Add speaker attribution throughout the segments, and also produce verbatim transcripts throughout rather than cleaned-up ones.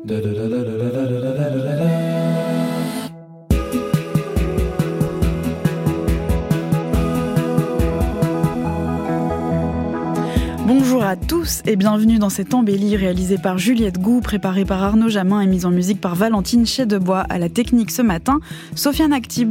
Speaker 1: Bonjour à tous et bienvenue dans cette embellie réalisée par Juliette Gou, préparée par Arnaud Jamin et mise en musique par Valentine Chedebois. À la technique ce matin, Sofiane Aktib.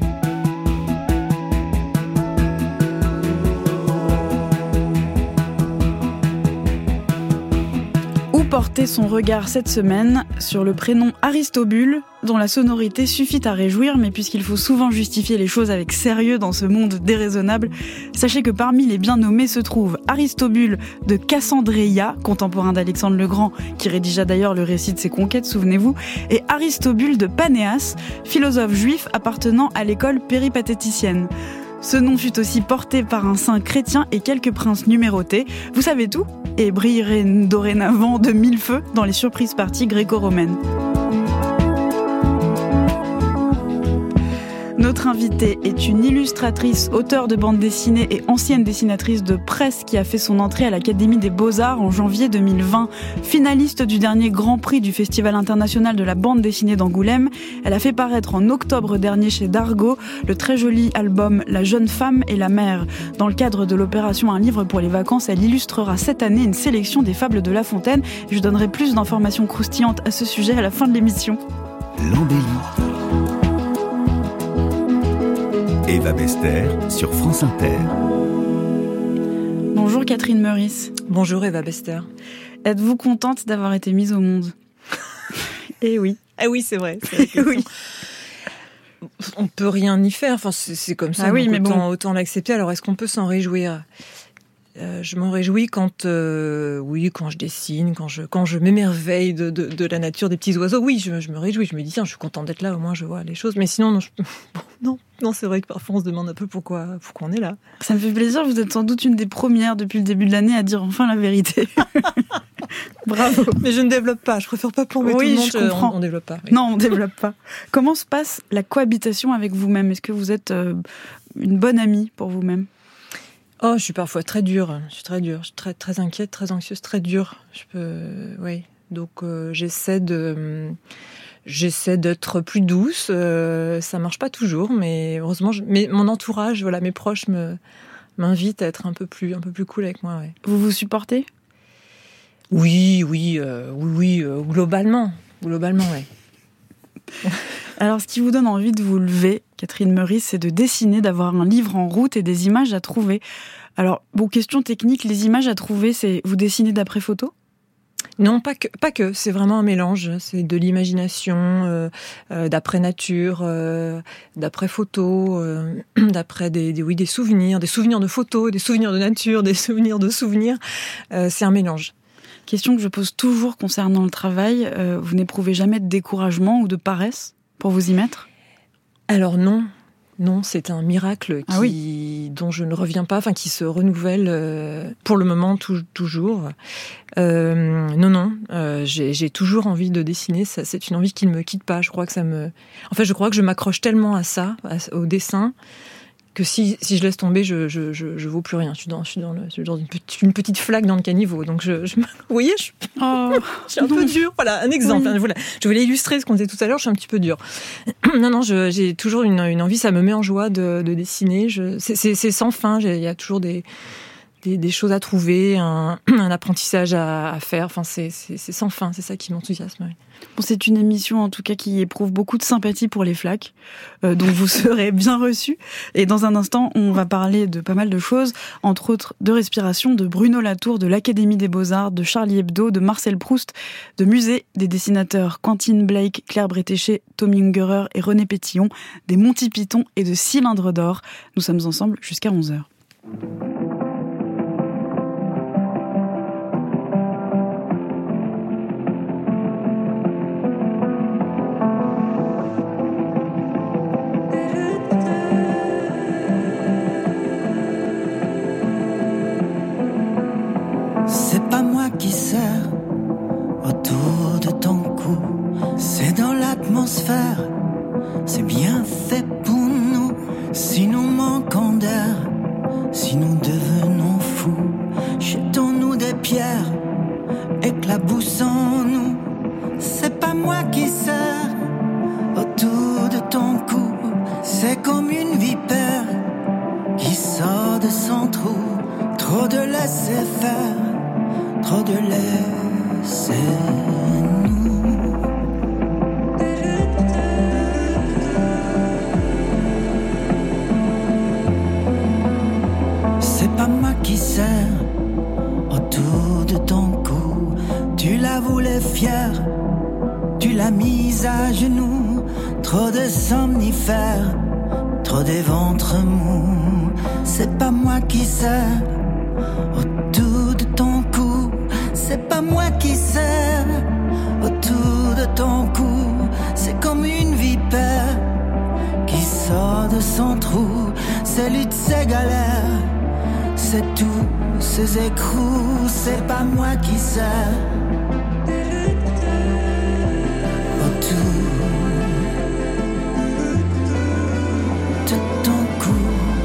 Speaker 1: Où porter son regard cette semaine sur le prénom Aristobule, dont la sonorité suffit à réjouir, mais puisqu'il faut souvent justifier les choses avec sérieux dans ce monde déraisonnable, sachez que parmi les bien nommés se trouve Aristobule de Cassandreia, contemporain d'Alexandre le Grand, qui rédigea d'ailleurs le récit de ses conquêtes, souvenez-vous, et Aristobule de Panéas, philosophe juif appartenant à l'école péripatéticienne. Ce nom fut aussi porté par un saint chrétien et quelques princes numérotés. Vous savez tout, et brillerait dorénavant de mille feux dans les surprises parties gréco-romaines. Notre invitée est une illustratrice, auteure de bande dessinée et ancienne dessinatrice de presse qui a fait son entrée à l'Académie des Beaux-Arts en janvier deux mille vingt. Finaliste du dernier Grand Prix du Festival international de la bande dessinée d'Angoulême, elle a fait paraître en octobre dernier chez Dargaud le très joli album La jeune femme et la mère. Dans le cadre de l'opération Un livre pour les vacances, elle illustrera cette année une sélection des fables de La Fontaine. Je donnerai plus d'informations croustillantes à ce sujet à la fin de l'émission.
Speaker 2: L'embellie. Eva Bester sur France Inter.
Speaker 1: Bonjour Catherine Meurice.
Speaker 3: Bonjour Eva Bester.
Speaker 1: Êtes-vous contente d'avoir été mise au monde ? Eh oui.
Speaker 3: Ah oui, c'est vrai. C'est
Speaker 1: oui.
Speaker 3: On peut rien y faire. Enfin, c'est, c'est comme ça.
Speaker 1: Ah oui, mais
Speaker 3: autant,
Speaker 1: bon.
Speaker 3: autant l'accepter. Alors, est-ce qu'on peut s'en réjouir ? Euh, je m'en réjouis quand, euh, oui, quand je dessine, quand je, quand je m'émerveille de, de, de la nature, des petits oiseaux. Oui, je, je me réjouis. Je me dis, tiens, je suis contente d'être là. Au moins, je vois les choses. Mais sinon, non, je, bon, non, non, c'est vrai que parfois on se demande un peu pourquoi, pourquoi on est là.
Speaker 1: Ça me fait plaisir. Vous êtes sans doute une des premières depuis le début de l'année à dire enfin la vérité. Bravo.
Speaker 3: Mais je ne développe pas. Je préfère pas plomber
Speaker 1: oui,
Speaker 3: tout le monde.
Speaker 1: Je comprends.
Speaker 3: On, on développe pas. Oui.
Speaker 1: Non, on développe pas. Comment se passe la cohabitation avec vous-même ? Est-ce que vous êtes euh, une bonne amie pour vous-même ?
Speaker 3: Oh, je suis parfois très dure. Je suis très dure. Je suis très, très inquiète, très anxieuse, très dure. Je peux, oui. Donc, euh, j'essaie de, j'essaie d'être plus douce. Euh, ça marche pas toujours, mais heureusement, je, mais mon entourage, voilà, mes proches me, m'invitent à être un peu plus, un peu plus cool avec moi, ouais.
Speaker 1: Vous vous supportez ?
Speaker 3: Oui, oui, euh, oui, oui, euh, globalement, globalement, ouais.
Speaker 1: Alors, ce qui vous donne envie de vous lever, Catherine Meurice, c'est de dessiner, d'avoir un livre en route et des images à trouver. Alors, bon, question technique, les images à trouver, c'est vous dessinez d'après photo ?
Speaker 3: Non, pas que, pas que. C'est vraiment un mélange. C'est de l'imagination, euh, euh, d'après nature, euh, d'après photo, euh, d'après des, des, oui, des souvenirs, des souvenirs de photos, des souvenirs de nature, des souvenirs de souvenirs. Euh, c'est un mélange.
Speaker 1: Question que je pose toujours concernant le travail. Euh, vous n'éprouvez jamais de découragement ou de paresse pour vous y mettre ?
Speaker 3: Alors non. Non, c'est un miracle qui,
Speaker 1: ah oui.
Speaker 3: dont je ne reviens pas, enfin qui se renouvelle euh, pour le moment tout, toujours. Euh, non, non, euh, j'ai, j'ai toujours envie de dessiner. Ça, c'est une envie qui ne me quitte pas. Je crois que ça me, en fait, je crois que je m'accroche tellement à ça, à, au dessin, que si, si je laisse tomber, je, je, je, je vaux plus rien. Je suis dans, je suis dans, le, je suis dans une, petite, une petite flaque dans le caniveau. Donc, je, je, vous voyez, je,
Speaker 1: oh,
Speaker 3: je suis un non. peu dure. Voilà, un exemple. Oui. Voilà. Je voulais illustrer ce qu'on disait tout à l'heure. Je suis un petit peu dure. non, non, je, j'ai toujours une, une envie. Ça me met en joie de, de dessiner. Je, c'est, c'est, c'est sans fin. Il y a toujours des, des, des choses à trouver, un, un apprentissage à, à faire. Enfin, c'est, c'est, c'est sans fin. C'est ça qui m'enthousiasme. Oui.
Speaker 1: Bon, c'est une émission en tout cas qui éprouve beaucoup de sympathie pour les flaques, euh, dont vous serez bien reçus. Et dans un instant, on va parler de pas mal de choses, entre autres de respiration, de Bruno Latour, de l'Académie des Beaux-Arts, de Charlie Hebdo, de Marcel Proust, de musée, des dessinateurs Quentin Blake, Claire Bretéché, Tommy Ungerer et René Pétillon, des Monty Python et de Cylindre d'Or. Nous sommes ensemble jusqu'à onze heures.
Speaker 4: Qui serre autour de ton cou, c'est dans l'atmosphère, c'est bien fait pour nous. Si nous manquons d'air, si nous devenons fous, jetons-nous des pierres, éclaboussons-nous. C'est pas moi qui serre autour de ton cou. C'est comme une vipère qui sort de son trou. Trop de laisser faire, trop de laisser nous. C'est pas moi qui serre autour de ton cou. Tu la voulais fière, tu l'as mise à genoux. Trop de somnifères, trop des ventres mous. C'est pas moi qui serre autour de ton cou. C'est pas moi qui serre autour de ton cou. C'est comme une vipère qui sort de son trou. C'est lutte, c'est galère, c'est tous ces écrous. C'est pas moi qui serre autour de ton cou.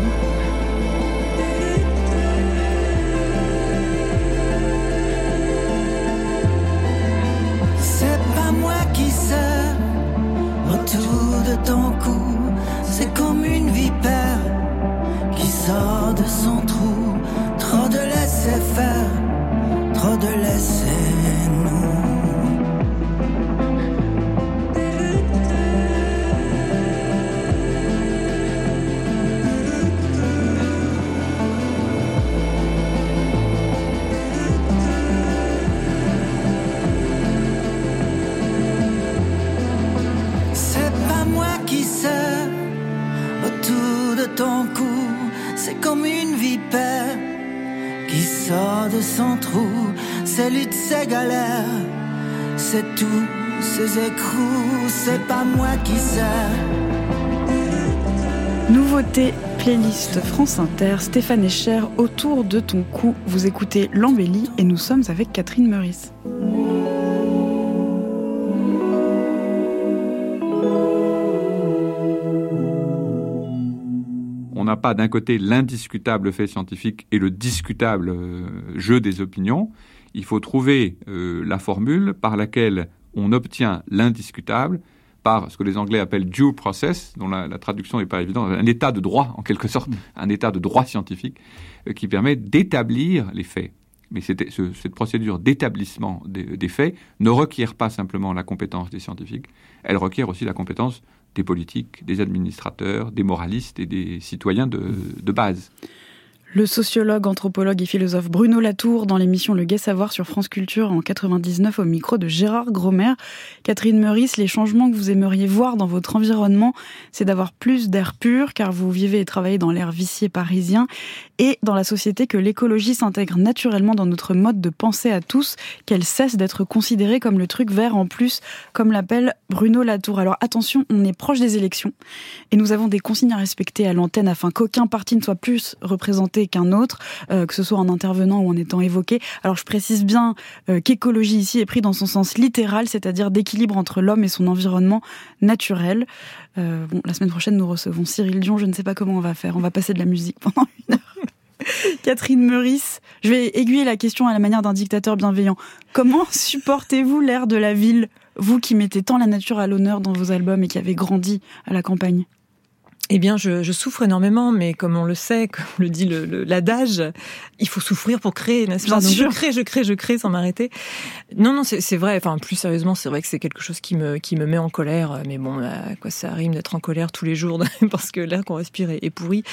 Speaker 4: C'est pas moi qui serre autour de ton cou. C'est comme une vipère qui sort de son trou. Trop de laisser faire, trop de laisser nous. C'est pas moi qui serre autour de ton cou. C'est comme une vipère qui sort de son trou. C'est lutte, c'est galère, c'est tous ces écrous. C'est pas moi qui serre.
Speaker 1: Nouveauté, playlist France Inter, Stéphane Escher, autour de ton cou. Vous écoutez L'Embellie et nous sommes avec Catherine Meurice.
Speaker 5: On n'a pas d'un côté l'indiscutable fait scientifique et le discutable euh, jeu des opinions. Il faut trouver euh, la formule par laquelle on obtient l'indiscutable par ce que les Anglais appellent due process, dont la, la traduction n'est pas évidente, un état de droit en quelque sorte, un état de droit scientifique euh, qui permet d'établir les faits. Mais cette, ce, cette procédure d'établissement des, des faits ne requiert pas simplement la compétence des scientifiques, elle requiert aussi la compétence des politiques, des administrateurs, des moralistes et des citoyens de, de base.
Speaker 1: Le sociologue, anthropologue et philosophe Bruno Latour dans l'émission Le Gai Savoir sur France Culture en quatre-vingt-dix-neuf au micro de Gérard Gromer. Catherine Meurice, les changements que vous aimeriez voir dans votre environnement, c'est d'avoir plus d'air pur car vous vivez et travaillez dans l'air vicié parisien et dans la société que l'écologie s'intègre naturellement dans notre mode de pensée à tous, qu'elle cesse d'être considérée comme le truc vert en plus, comme l'appelle Bruno Latour. Alors attention, on est proche des élections et nous avons des consignes à respecter à l'antenne afin qu'aucun parti ne soit plus représenté qu'un autre, euh, que ce soit en intervenant ou en étant évoqué. Alors je précise bien euh, qu'écologie ici est pris dans son sens littéral, c'est-à-dire d'équilibre entre l'homme et son environnement naturel. Euh, bon, la semaine prochaine, nous recevons Cyril Dion, je ne sais pas comment on va faire, on va passer de la musique pendant une heure. Catherine Meurice, je vais aiguiller la question à la manière d'un dictateur bienveillant. Comment supportez-vous l'air de la ville, vous qui mettez tant la nature à l'honneur dans vos albums et qui avez grandi à la campagne ?
Speaker 3: Eh bien, je, je souffre énormément, mais comme on le sait, comme le dit le, le, l'adage, il faut souffrir pour créer, n'est-ce pas ? Donc je crée, je crée, je crée sans m'arrêter. Non, non, c'est, c'est vrai. Enfin, plus sérieusement, c'est vrai que c'est quelque chose qui me qui me met en colère. Mais bon, à quoi ça rime d'être en colère tous les jours parce que l'air qu'on respire est, est pourri.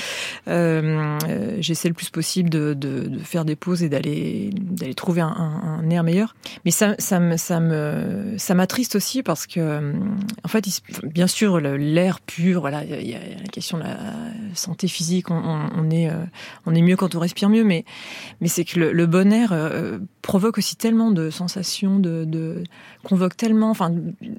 Speaker 3: Euh, euh, j'essaie le plus possible de, de, de faire des pauses et d'aller d'aller trouver un, un, un air meilleur. Mais ça, ça me ça me ça m'attriste aussi parce que, en fait, il, bien sûr, l'air pur, voilà, il y a la question de la santé physique, on, on, on, est, euh, on est mieux quand on respire mieux, mais, mais c'est que le, le bon air euh, provoque aussi tellement de sensations, de, de, convoque tellement, enfin,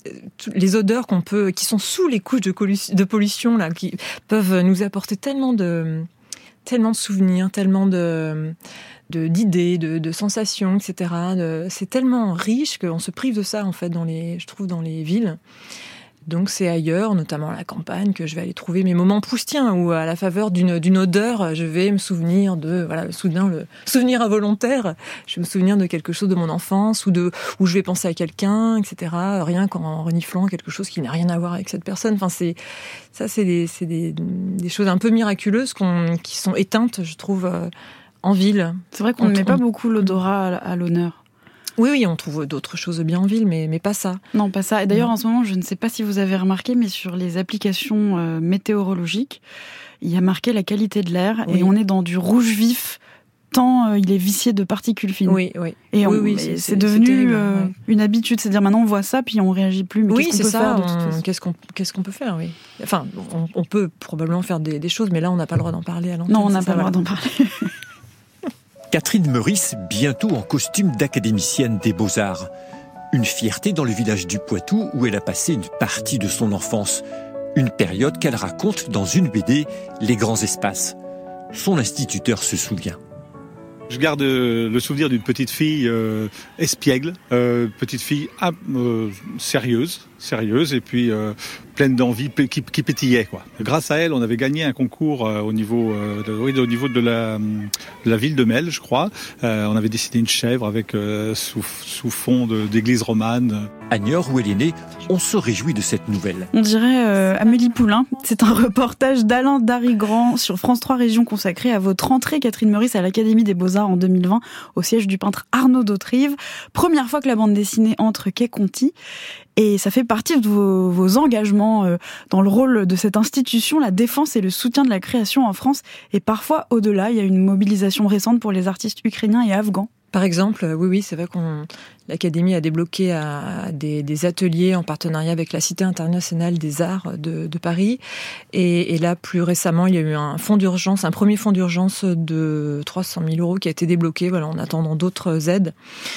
Speaker 3: les odeurs qu'on peut, qui sont sous les couches de, collu- de pollution, là, qui peuvent nous apporter tellement de, tellement de souvenirs, tellement de, de, d'idées, de, de sensations, et cetera. De, c'est tellement riche qu'on se prive de ça, en fait, dans les, je trouve, dans les villes. Donc c'est ailleurs, notamment à la campagne, que je vais aller trouver mes moments proustiens, où à la faveur d'une, d'une odeur, je vais me souvenir de, voilà, le souvenir, le souvenir involontaire, je vais me souvenir de quelque chose de mon enfance, ou de, où je vais penser à quelqu'un, et cetera. Rien qu'en reniflant quelque chose qui n'a rien à voir avec cette personne. Enfin, c'est, ça, c'est des, c'est des, des choses un peu miraculeuses qu'on, qui sont éteintes, je trouve, euh, en ville.
Speaker 1: C'est vrai qu'on ne met pas beaucoup l'odorat à, à l'honneur.
Speaker 3: Oui, oui, on trouve d'autres choses bien en ville, mais, mais pas ça.
Speaker 1: Non, pas ça. Et d'ailleurs,
Speaker 3: non.
Speaker 1: En ce moment, je ne sais pas si vous avez remarqué, mais sur les applications euh, météorologiques, il y a marqué la qualité de l'air, oui. Et on est dans du rouge vif, tant euh, il est vicié de particules fines.
Speaker 3: Oui, oui.
Speaker 1: Et on,
Speaker 3: oui, oui,
Speaker 1: c'est,
Speaker 3: c'est,
Speaker 1: c'est devenu
Speaker 3: c'est terrible,
Speaker 1: euh,
Speaker 3: ouais.
Speaker 1: une habitude, c'est-à-dire maintenant on voit ça, puis on réagit plus. Mais
Speaker 3: oui,
Speaker 1: qu'est-ce qu'on
Speaker 3: c'est
Speaker 1: peut
Speaker 3: ça.
Speaker 1: faire, de toute
Speaker 3: on,
Speaker 1: façon
Speaker 3: qu'est-ce qu'on, qu'est-ce qu'on peut faire, oui. Enfin, on, on peut probablement faire des, des choses, mais là, on n'a pas le droit d'en parler à l'antenne.
Speaker 1: Non, on n'a pas le droit d'en parler.
Speaker 6: Catherine Meurice, bientôt en costume d'académicienne des Beaux-Arts. Une fierté dans le village du Poitou où elle a passé une partie de son enfance. Une période qu'elle raconte dans une B D, Les Grands Espaces. Son instituteur se souvient.
Speaker 7: Je garde le souvenir d'une petite fille euh, espiègle, euh, petite fille ah, euh, sérieuse, sérieuse et puis euh, pleine d'envie, qui, qui pétillait, quoi. Grâce à elle, on avait gagné un concours euh, au niveau, euh, de, oui, au niveau de la, de la ville de Mel, je crois. Euh, on avait dessiné une chèvre avec euh, sous, sous fond de, d'église romane.
Speaker 6: À Niort, où elle est née, on se réjouit de cette nouvelle.
Speaker 1: On dirait euh, Amélie Poulain. C'est un reportage d'Alain Darigrand sur France trois Régions consacré à votre entrée, Catherine Meurice, à l'Académie des Beaux-Arts en deux mille vingt, au siège du peintre Arnaud d'Autrive. Première fois que la bande dessinée entre Quai Conti. Et ça fait partie de vos, vos engagements euh, dans le rôle de cette institution, la défense et le soutien de la création en France. Et parfois, au-delà, il y a une mobilisation récente pour les artistes ukrainiens et afghans.
Speaker 3: Par exemple, oui, oui, c'est vrai qu'on l'Académie a débloqué à des, des ateliers en partenariat avec la Cité internationale des arts de, de Paris. Et, et là, plus récemment, il y a eu un fonds d'urgence, un premier fonds d'urgence de trois cent mille euros qui a été débloqué, voilà, en attendant d'autres aides.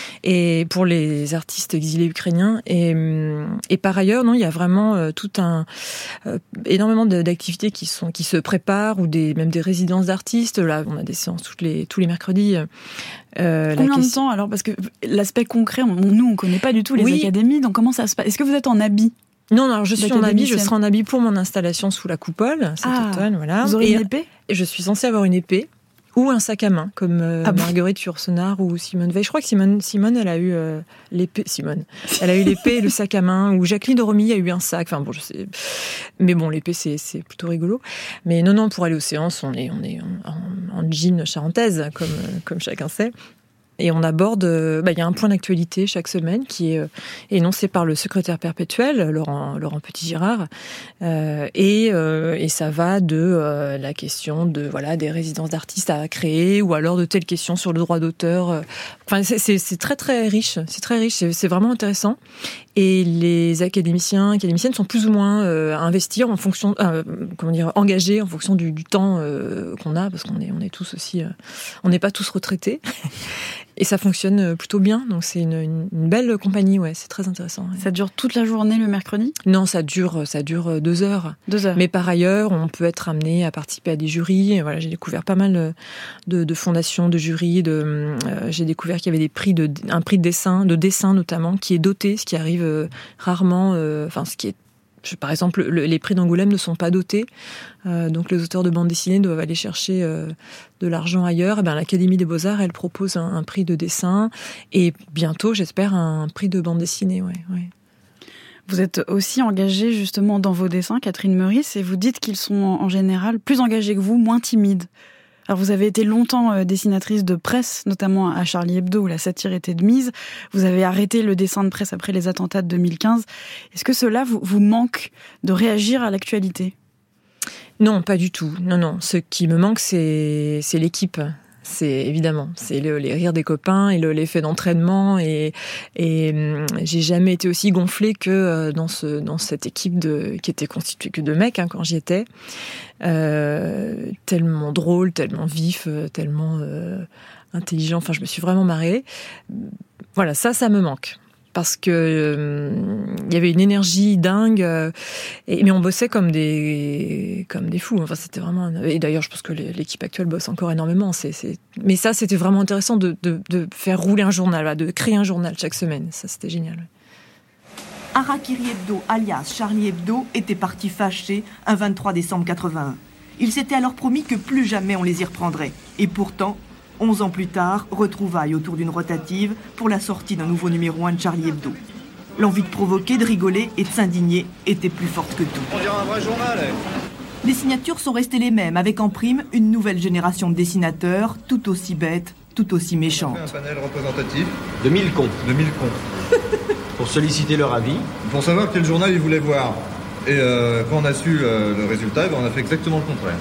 Speaker 3: Et pour les artistes exilés ukrainiens. Et, et par ailleurs, non, il y a vraiment euh, tout un euh, énormément d'activités qui sont qui se préparent ou des même des résidences d'artistes. Là, on a des séances toutes les tous les mercredis.
Speaker 1: Euh, Combien question... de temps alors ? Parce que l'aspect concret, on, nous, on ne connaît pas du tout les oui. académies, donc comment ça se passe ? Est-ce que vous êtes en habit ?
Speaker 3: Non, non, alors je suis en habit, je serai en habit pour mon installation sous la coupole cet ah, automne. Voilà.
Speaker 1: Vous aurez
Speaker 3: et,
Speaker 1: une épée ?
Speaker 3: et Je suis censée avoir une épée ou un sac à main, comme euh, ah bon Marguerite Yourcenar ou Simone Veil. Je crois que Simone, Simone elle a eu euh, l'épée. Simone, elle a eu l'épée et le sac à main. Ou Jacqueline de Romilly a eu un sac. Enfin bon, je sais. Mais bon, l'épée c'est c'est plutôt rigolo. Mais non, non, pour aller aux séances, on est on est en, en, en jean charentaise, comme comme chacun sait. Et on aborde, bah, il y a un point d'actualité chaque semaine qui est euh, énoncé par le secrétaire perpétuel, Laurent, Laurent Petit-Girard, euh, et, euh, et ça va de euh, la question de voilà des résidences d'artistes à créer, ou alors de telles questions sur le droit d'auteur. Enfin, c'est, c'est, c'est très très riche, c'est très riche, c'est, c'est vraiment intéressant. Et les académiciens, académiciennes sont plus ou moins euh, à investir en fonction, euh, comment dire, engagés en fonction du, du temps euh, qu'on a, parce qu'on est on est tous aussi, euh, on n'est pas tous retraités. Et ça fonctionne plutôt bien, donc c'est une, une, une belle compagnie, ouais, c'est très intéressant. Ouais.
Speaker 1: Ça dure toute la journée le mercredi ?
Speaker 3: Non, ça dure, ça dure deux heures.
Speaker 1: Deux heures.
Speaker 3: Mais par ailleurs, on peut être amené à participer à des jurys. Voilà, j'ai découvert pas mal de, de fondations, de jurys. De, euh, j'ai découvert qu'il y avait des prix de, un prix de dessin, de dessin notamment, qui est doté, ce qui arrive euh, rarement. Euh, enfin, ce qui est Par exemple, le, les prix d'Angoulême ne sont pas dotés, euh, donc les auteurs de bande dessinée doivent aller chercher euh, de l'argent ailleurs. Et bien, l'Académie des Beaux-Arts, elle propose un, un prix de dessin et bientôt, j'espère, un prix de bande dessinée. Ouais, ouais.
Speaker 1: Vous êtes aussi engagée justement dans vos dessins, Catherine Meurice, et vous dites qu'ils sont en général plus engagés que vous, moins timides. Alors vous avez été longtemps dessinatrice de presse, notamment à Charlie Hebdo où la satire était de mise. Vous avez arrêté le dessin de presse après les attentats de deux mille quinze. Est-ce que cela vous, vous manque de réagir à l'actualité ?
Speaker 3: Non, pas du tout. Non, non. Ce qui me manque, c'est, c'est l'équipe. C'est évidemment, c'est le, les rires des copains et le, l'effet d'entraînement et, et hum, j'ai jamais été aussi gonflée que dans ce dans cette équipe de qui était constituée que de mecs hein, quand j'y étais, euh, tellement drôle, tellement vif, tellement euh, intelligent. Enfin, je me suis vraiment marrée. Voilà, ça, ça me manque. Parce que euh, il y avait une énergie dingue, euh, et, mais on bossait comme des comme des fous. Enfin, c'était vraiment. Un, et d'ailleurs, je pense que l'équipe actuelle bosse encore énormément. C'est, c'est, mais ça, c'était vraiment intéressant de, de, de faire rouler un journal, de créer un journal chaque semaine. Ça, c'était génial.
Speaker 8: Harakiri Hebdo, alias Charlie Hebdo, était parti fâché un vingt-trois décembre quatre-vingt-un. Il s'était alors promis que plus jamais on les y reprendrait. Et pourtant, onze ans plus tard, retrouvailles autour d'une rotative pour la sortie d'un nouveau numéro un de Charlie Hebdo. L'envie de provoquer, de rigoler et de s'indigner était plus forte que tout.
Speaker 9: On dirait un vrai journal, eh.
Speaker 8: Les signatures sont restées les mêmes, avec en prime une nouvelle génération de dessinateurs, tout aussi bêtes, tout aussi méchantes.
Speaker 9: On fait un panel représentatif
Speaker 10: De mille cons.
Speaker 9: de mille cons.
Speaker 10: Pour solliciter leur avis.
Speaker 9: Pour savoir quel journal ils voulaient voir. Et euh, quand on a su euh, le résultat, ben, on a fait exactement le contraire.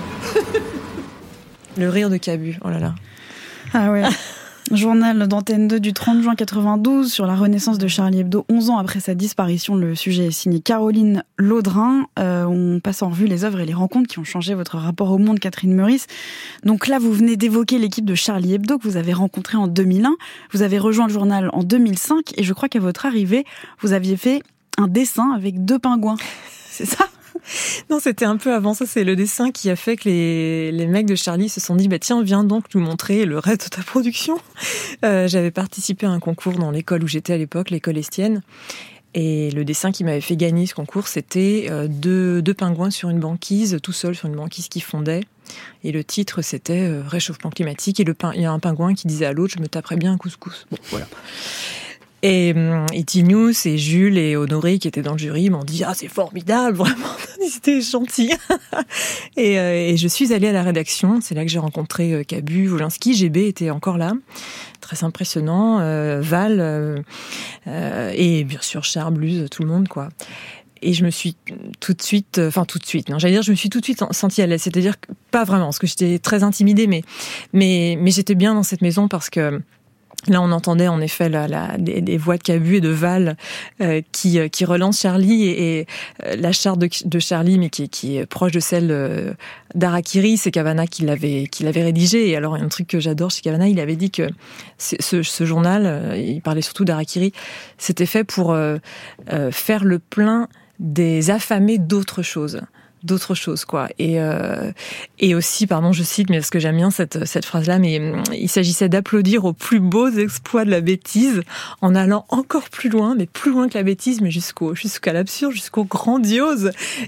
Speaker 3: Le rire de Cabu, oh là là.
Speaker 1: Ah ouais. Journal d'Antenne deux du trente juin quatre-vingt-douze sur la renaissance de Charlie Hebdo, onze ans après sa disparition. Le sujet est signé Caroline Laudrin. Euh, on passe en revue les œuvres et les rencontres qui ont changé votre rapport au monde, Catherine Meurice. Donc là, vous venez d'évoquer l'équipe de Charlie Hebdo que vous avez rencontrée en deux mille un. Vous avez rejoint le journal en deux mille cinq et je crois qu'à votre arrivée, vous aviez fait un dessin avec deux pingouins. C'est ça ?
Speaker 3: Non, c'était un peu avant ça. C'est le dessin qui a fait que les, les mecs de Charlie se sont dit bah tiens, viens donc nous montrer le reste de ta production. Euh, j'avais participé à un concours dans l'école où j'étais à l'époque, l'école Estienne. Et le dessin qui m'avait fait gagner ce concours, c'était euh, deux, deux pingouins sur une banquise, tout seul sur une banquise qui fondait. Et le titre, c'était euh, réchauffement climatique. Et le pin- il y a un pingouin qui disait à l'autre, je me taperais bien un couscous. Bon, voilà. Et, et Tinius et Jules et Honoré qui étaient dans le jury m'ont dit « Ah, c'est formidable, vraiment, c'était gentil !» et, euh, et je suis allée à la rédaction, c'est là que j'ai rencontré Cabu, Wolinski, G B était encore là, très impressionnant, euh, Val, euh, euh, et bien sûr Charles, Bluse, tout le monde, quoi. Et je me suis tout de suite, enfin tout de suite, non, j'allais dire, je me suis tout de suite sentie à l'aise, c'est-à-dire que, pas vraiment, parce que j'étais très intimidée, mais, mais, mais j'étais bien dans cette maison parce que là, on entendait en effet la, la, des, des voix de Cabu et de Val euh, qui, qui relancent Charlie et, et euh, la charte de, de Charlie, mais qui, qui est proche de celle euh, d'Harakiri. C'est Cavana qui l'avait, qui l'avait rédigé. Et alors, il y a un truc que j'adore chez Cavana, il avait dit que ce, ce journal, euh, il parlait surtout d'Harakiri, c'était fait pour euh, euh, faire le plein des affamés d'autres choses. d'autres choses, quoi. Et, euh, et aussi, pardon, je cite, mais parce que j'aime bien cette, cette phrase-là, mais il s'agissait d'applaudir aux plus beaux exploits de la bêtise en allant encore plus loin, mais plus loin que la bêtise, mais jusqu'au, jusqu'à l'absurde, jusqu'au grandiose.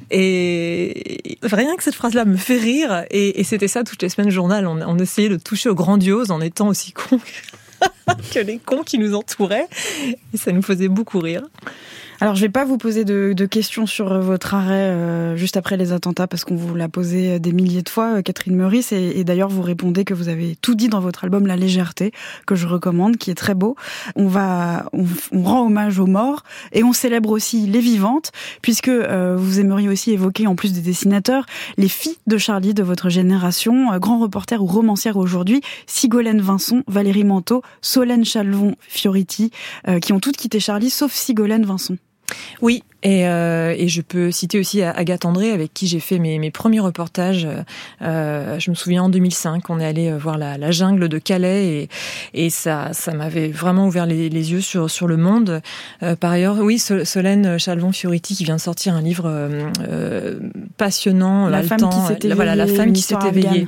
Speaker 3: Et rien que cette phrase-là me fait rire. Et, et c'était ça toutes les semaines du journal. On, on essayait de toucher au grandiose en étant aussi cons que les cons qui nous entouraient. Et ça nous faisait beaucoup rire.
Speaker 1: Alors, je vais pas vous poser de, de questions sur votre arrêt euh, juste après les attentats, parce qu'on vous l'a posé des milliers de fois, Catherine Meurice, et, et d'ailleurs, vous répondez que vous avez tout dit dans votre album La Légèreté, que je recommande, qui est très beau. On va, on, on rend hommage aux morts, et on célèbre aussi les vivantes, puisque euh, vous aimeriez aussi évoquer, en plus des dessinateurs, les filles de Charlie de votre génération, euh, grands reporters ou romancières aujourd'hui, Sigolène Vincent, Valérie Manteau, Solène Chalvon-Fioriti, euh, qui ont toutes quitté Charlie, sauf Sigolène Vincent.
Speaker 3: Oui, et, euh, et je peux citer aussi Agathe André, avec qui j'ai fait mes, mes premiers reportages. Euh, je me souviens en deux mille cinq, on est allé voir la, la jungle de Calais, et, et ça, ça m'avait vraiment ouvert les, les yeux sur, sur le monde. Euh, par ailleurs, oui, Solène Chalvon-Fioriti, qui vient de sortir un livre euh, passionnant,
Speaker 1: La
Speaker 3: haletant,
Speaker 1: femme qui s'est éveillée.
Speaker 3: Voilà, la femme qui s'est éveillée.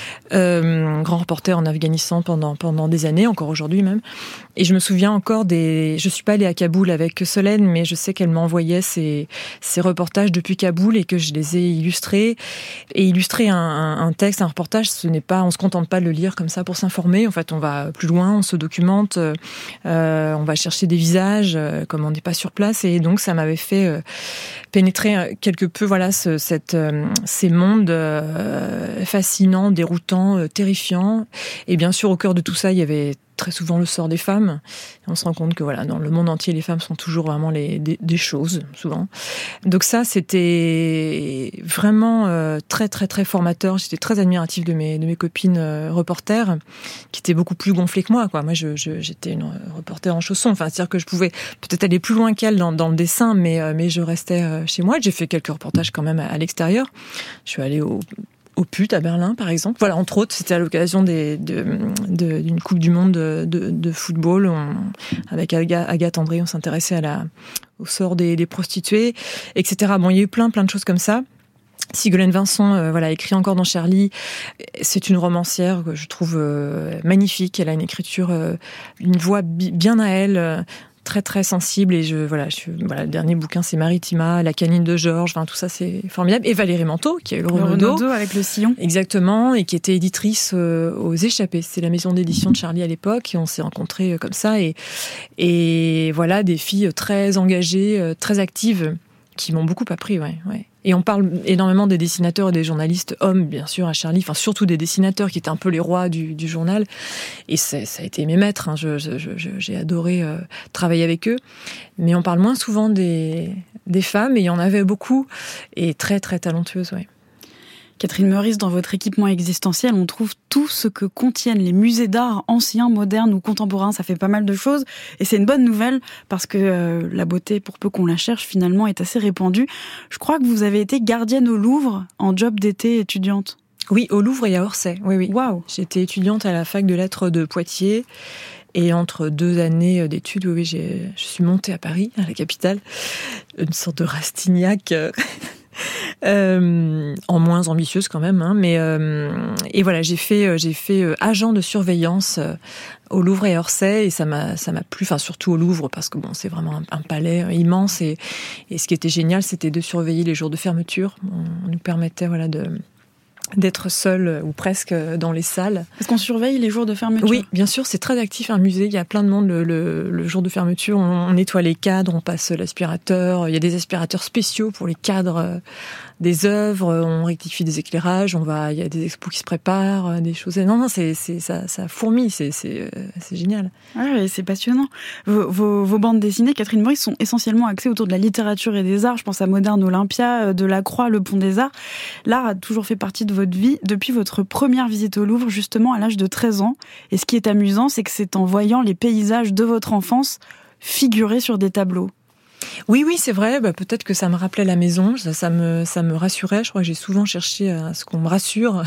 Speaker 1: Euh,
Speaker 3: grand reporter en Afghanistan pendant pendant des années, encore aujourd'hui même. Et je me souviens encore des. Je suis pas allée à Kaboul avec Solène, mais je sais qu'elle m'envoyait ses ses reportages depuis Kaboul et que je les ai illustrés. Et illustrer un, un, un texte, un reportage, ce n'est pas. On se contente pas de le lire comme ça pour s'informer. En fait, on va plus loin, on se documente, euh, on va chercher des visages, euh, comme on n'est pas sur place. Et donc, ça m'avait fait euh, pénétrer quelque peu, voilà, ce, cette euh, ces mondes euh, fascinants, déroutants, terrifiant. Et bien sûr, au cœur de tout ça, il y avait très souvent le sort des femmes. Et on se rend compte que voilà, dans le monde entier, les femmes sont toujours vraiment les, des, des choses, souvent. Donc ça, c'était vraiment euh, très, très, très formateur. J'étais très admirative de mes, de mes copines euh, reporters, qui étaient beaucoup plus gonflées que moi, quoi. Moi, je, je, j'étais une reporter en chaussons. Enfin, c'est-à-dire que je pouvais peut-être aller plus loin qu'elles dans, dans le dessin, mais, euh, mais je restais euh, chez moi. J'ai fait quelques reportages quand même à, à l'extérieur. Je suis allée au au P U T à Berlin, par exemple. Voilà, entre autres, c'était à l'occasion des, de, de, d'une Coupe du Monde de, de, de football. On, avec Agathe André, on s'intéressait à la, au sort des, des prostituées, et cetera. Bon, il y a eu plein, plein de choses comme ça. Sigolène Vincent, euh, voilà, écrit encore dans Charlie. C'est une romancière que je trouve euh, magnifique. Elle a une écriture, euh, une voix bi- bien à elle, euh, très très sensible. Et je voilà, je, voilà, le dernier bouquin c'est Maritima, La canine de Georges. Enfin tout ça c'est formidable. Et Valérie Manteau qui a eu le,
Speaker 1: le
Speaker 3: Renaudot,
Speaker 1: Renaudot avec le sillon.
Speaker 3: Exactement, et qui était éditrice euh, aux Échappés. C'était la maison d'édition de Charlie à l'époque. Et on s'est rencontrés euh, comme ça. Et et voilà, des filles très engagées, euh, très actives, qui m'ont beaucoup appris. Ouais, ouais. Et on parle énormément des dessinateurs et des journalistes hommes, bien sûr, à Charlie, enfin surtout des dessinateurs qui étaient un peu les rois du, du journal. Et ça a été mes maîtres, hein. je, je, je, j'ai adoré euh, travailler avec eux. Mais on parle moins souvent des, des femmes, et il y en avait beaucoup, et très très talentueuses, ouais.
Speaker 1: Catherine Meurice, dans votre équipement existentiel, on trouve tout ce que contiennent les musées d'art anciens, modernes ou contemporains. Ça fait pas mal de choses. Et c'est une bonne nouvelle parce que euh, la beauté, pour peu qu'on la cherche, finalement, est assez répandue. Je crois que vous avez été gardienne au Louvre en job d'été étudiante.
Speaker 3: Oui, au Louvre et à Orsay. Oui, oui.
Speaker 1: Waouh.
Speaker 3: J'étais étudiante à la fac de lettres de Poitiers. Et entre deux années d'études, oui, j'ai, je suis montée à Paris, à la capitale. Une sorte de Rastignac... Euh, en moins ambitieuse quand même, hein, mais euh, et voilà, j'ai fait j'ai fait euh, agent de surveillance euh, au Louvre et à Orsay, et ça m'a ça m'a plu, enfin surtout au Louvre parce que bon, c'est vraiment un, un palais immense, et et ce qui était génial, c'était de surveiller les jours de fermeture. On, on nous permettait voilà de d'être seul ou presque dans les salles.
Speaker 1: Est-ce qu'on surveille les jours de fermeture ?
Speaker 3: Oui, bien sûr, c'est très actif un musée. Il y a plein de monde le, le, le jour de fermeture. On, on nettoie les cadres, on passe l'aspirateur. Il y a des aspirateurs spéciaux pour les cadres des œuvres. On rectifie des éclairages. On va, il y a des expos qui se préparent, des choses. Non, non, c'est, c'est ça, ça fourmille. C'est, c'est, c'est génial.
Speaker 1: Ouais, c'est passionnant. Vos, vos, vos bandes dessinées, Catherine Meurice, sont essentiellement axées autour de la littérature et des arts. Je pense à Moderne Olympia, Delacroix, Le Pont des Arts. L'art a toujours fait partie de votre vie depuis votre première visite au Louvre, justement à l'âge de treize ans. Et ce qui est amusant, c'est que c'est en voyant les paysages de votre enfance figurer sur des tableaux.
Speaker 3: Oui, oui, c'est vrai. Bah, peut-être que ça me rappelait la maison. Ça, ça me, ça me rassurait. Je crois que j'ai souvent cherché à ce qu'on me rassure.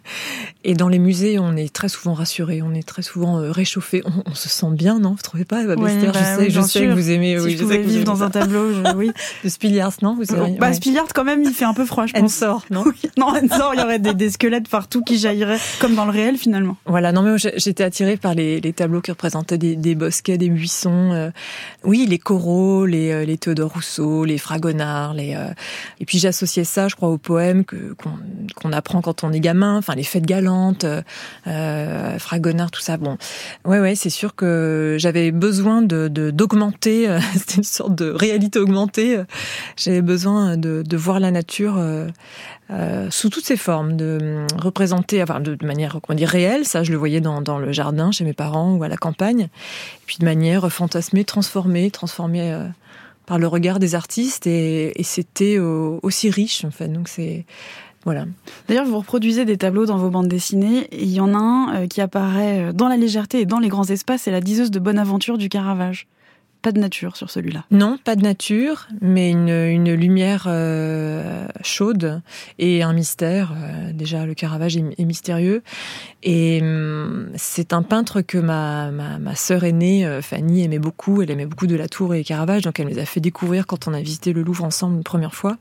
Speaker 3: Et dans les musées, on est très souvent rassuré. On est très souvent euh, réchauffé. On, on se sent bien, non ? Vous trouvez pas, Eva Bester ?
Speaker 1: Bah,
Speaker 3: Je sais,
Speaker 1: oui,
Speaker 3: je sais
Speaker 1: sûr.
Speaker 3: que vous aimez.
Speaker 1: Si
Speaker 3: oui,
Speaker 1: je
Speaker 3: je
Speaker 1: pouvais
Speaker 3: sais que vous
Speaker 1: vivre
Speaker 3: aimez
Speaker 1: dans
Speaker 3: ça.
Speaker 1: un tableau, je, oui.
Speaker 3: De Spiliart, non ? Vous
Speaker 1: Oh,
Speaker 3: aimez,
Speaker 1: bah,
Speaker 3: ouais.
Speaker 1: Spiliart, quand même, il fait un peu froid, je pense.
Speaker 3: Ensor, non ?
Speaker 1: Oui. Non, Ensor, il y aurait des, des squelettes partout qui jailliraient, comme dans le réel, finalement.
Speaker 3: Voilà, non, mais j'étais attirée par les, les tableaux qui représentaient des, des bosquets, des buissons. Euh, oui, les Corot, les, les Théodore Rousseau, les Fragonard. Les, euh... Et puis j'associais ça, je crois, aux poèmes que, qu'on, qu'on apprend quand on est gamin, enfin les fêtes galantes, euh, Fragonard, tout ça. Bon, ouais, ouais, c'est sûr que j'avais besoin de, de d'augmenter. Euh, c'était une sorte de réalité augmentée. J'avais besoin de, de voir la nature euh, euh, sous toutes ses formes, de représenter, enfin de, de manière, comment dire, réelle. Ça, je le voyais dans, dans le jardin chez mes parents ou à la campagne. Et puis de manière fantasmée, transformée, transformée. Euh, par le regard des artistes, et, et c'était euh, aussi riche, en fait. Donc c'est... Voilà.
Speaker 1: D'ailleurs, vous reproduisez des tableaux dans vos bandes dessinées. Il y en a un euh, qui apparaît dans la légèreté et dans les grands espaces, c'est la diseuse de Bonaventure du Caravage. Pas de nature sur celui-là.
Speaker 3: Non, pas de nature, mais une, une lumière euh, chaude et un mystère. Euh, déjà, le Caravage est, est mystérieux. Et hum, c'est un peintre que ma, ma, ma sœur aînée, euh, Fanny, aimait beaucoup. Elle aimait beaucoup Delatour et Caravage, donc elle me les a fait découvrir quand on a visité le Louvre ensemble une première fois.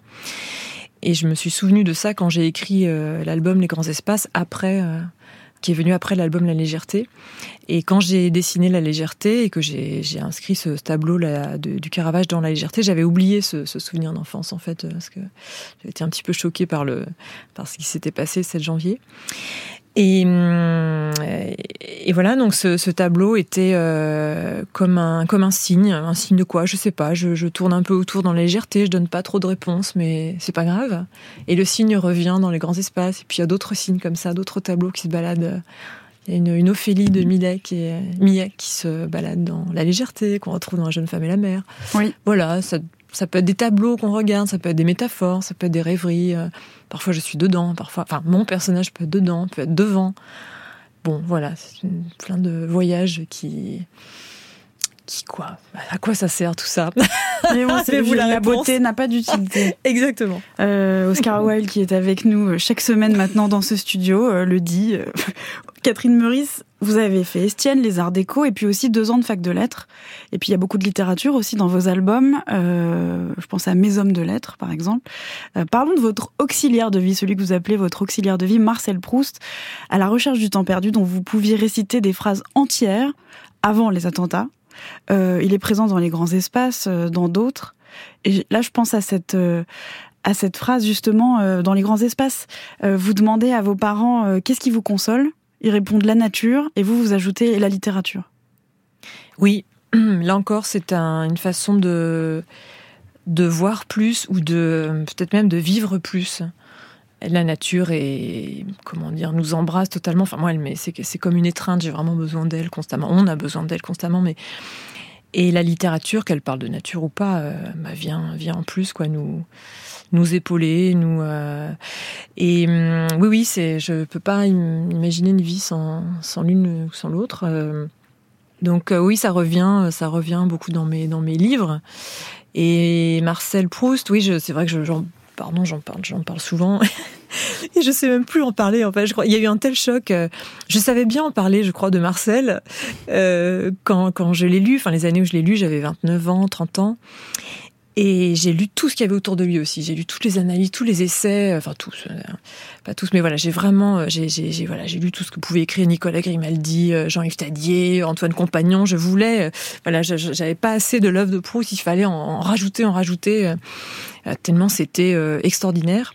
Speaker 3: Et je me suis souvenue de ça quand j'ai écrit euh, l'album Les Grands Espaces, après... Euh, qui est venu après l'album La Légèreté. Et quand j'ai dessiné La Légèreté et que j'ai, j'ai inscrit ce tableau là, de, du Caravage dans La Légèreté, j'avais oublié ce, ce souvenir d'enfance, en fait, parce que j'avais été un petit peu choquée par, le, par ce qui s'était passé le sept janvier. Et, et voilà, donc ce, ce tableau était euh, comme, un, comme un signe. Un signe de quoi ? Je sais pas. Je, je tourne un peu autour dans la légèreté, je donne pas trop de réponses, mais c'est pas grave. Et le signe revient dans les grands espaces. Et puis il y a d'autres signes comme ça, d'autres tableaux qui se baladent. Il y a une, une Ophélie de Millet qui, est, Millet qui se balade dans la légèreté, qu'on retrouve dans La Jeune femme et la mer.
Speaker 1: Oui.
Speaker 3: Voilà, ça, ça peut être des tableaux qu'on regarde, ça peut être des métaphores, ça peut être des rêveries. Parfois je suis dedans, parfois, enfin mon personnage peut être dedans, peut être devant. Bon, voilà, c'est une, plein de voyages qui, qui quoi ? À quoi ça sert tout ça ?
Speaker 1: Mais bon, c'est,
Speaker 3: vous la,
Speaker 1: la beauté n'a pas d'utilité.
Speaker 3: Exactement.
Speaker 1: Euh, Oscar Wilde, qui est avec nous chaque semaine maintenant dans ce studio, euh, le dit. Euh, Catherine Meurice, vous avez fait Estienne, les Arts Déco, et puis aussi deux ans de fac de lettres. Et puis il y a beaucoup de littérature aussi dans vos albums. Euh, je pense à Mes hommes de lettres, par exemple. Euh, parlons de votre auxiliaire de vie, celui que vous appelez votre auxiliaire de vie, Marcel Proust, à la recherche du temps perdu, dont vous pouviez réciter des phrases entières avant les attentats. euh, il est présent dans les grands espaces, euh, dans d'autres. Et là, je pense à cette, euh, à cette phrase, justement, euh, dans les grands espaces. Euh, vous demandez à vos parents euh, qu'est-ce qui vous console ? Ils répondent la nature, et vous, vous ajoutez la littérature.
Speaker 3: Oui, là encore, c'est un, une façon de, de voir plus, ou de peut-être même de vivre plus. La nature est, comment dire, nous embrasse totalement. Enfin, moi, elle, mais c'est, c'est comme une étreinte. J'ai vraiment besoin d'elle constamment. On a besoin d'elle constamment, mais et la littérature, qu'elle parle de nature ou pas, euh, bah, vient, vient en plus, quoi, nous, nous épauler, nous. Euh... Et hum, oui, oui, c'est, je peux pas imaginer une vie sans, sans l'une ou sans l'autre. Euh... Donc euh, oui, ça revient, ça revient beaucoup dans mes, dans mes livres. Et Marcel Proust, oui, je, c'est vrai que je, j'en Pardon, j'en parle, j'en parle souvent. Et je sais même plus en parler, en fait. Je crois, il y a eu un tel choc. Je savais bien en parler, je crois, de Marcel, euh, quand, quand je l'ai lu. Enfin, les années où je l'ai lu, j'avais vingt-neuf ans, trente ans. Et j'ai lu tout ce qu'il y avait autour de lui aussi. J'ai lu toutes les analyses, tous les essais, enfin tous, euh, pas tous, mais voilà, j'ai vraiment, j'ai, j'ai, j'ai, voilà, j'ai lu tout ce que pouvait écrire Nicolas Grimaldi, euh, Jean-Yves Tadier, Antoine Compagnon. Je voulais, euh, voilà, je, j'avais pas assez de l'œuvre de Proust. Il fallait en, en rajouter, en rajouter, euh, tellement c'était euh, extraordinaire.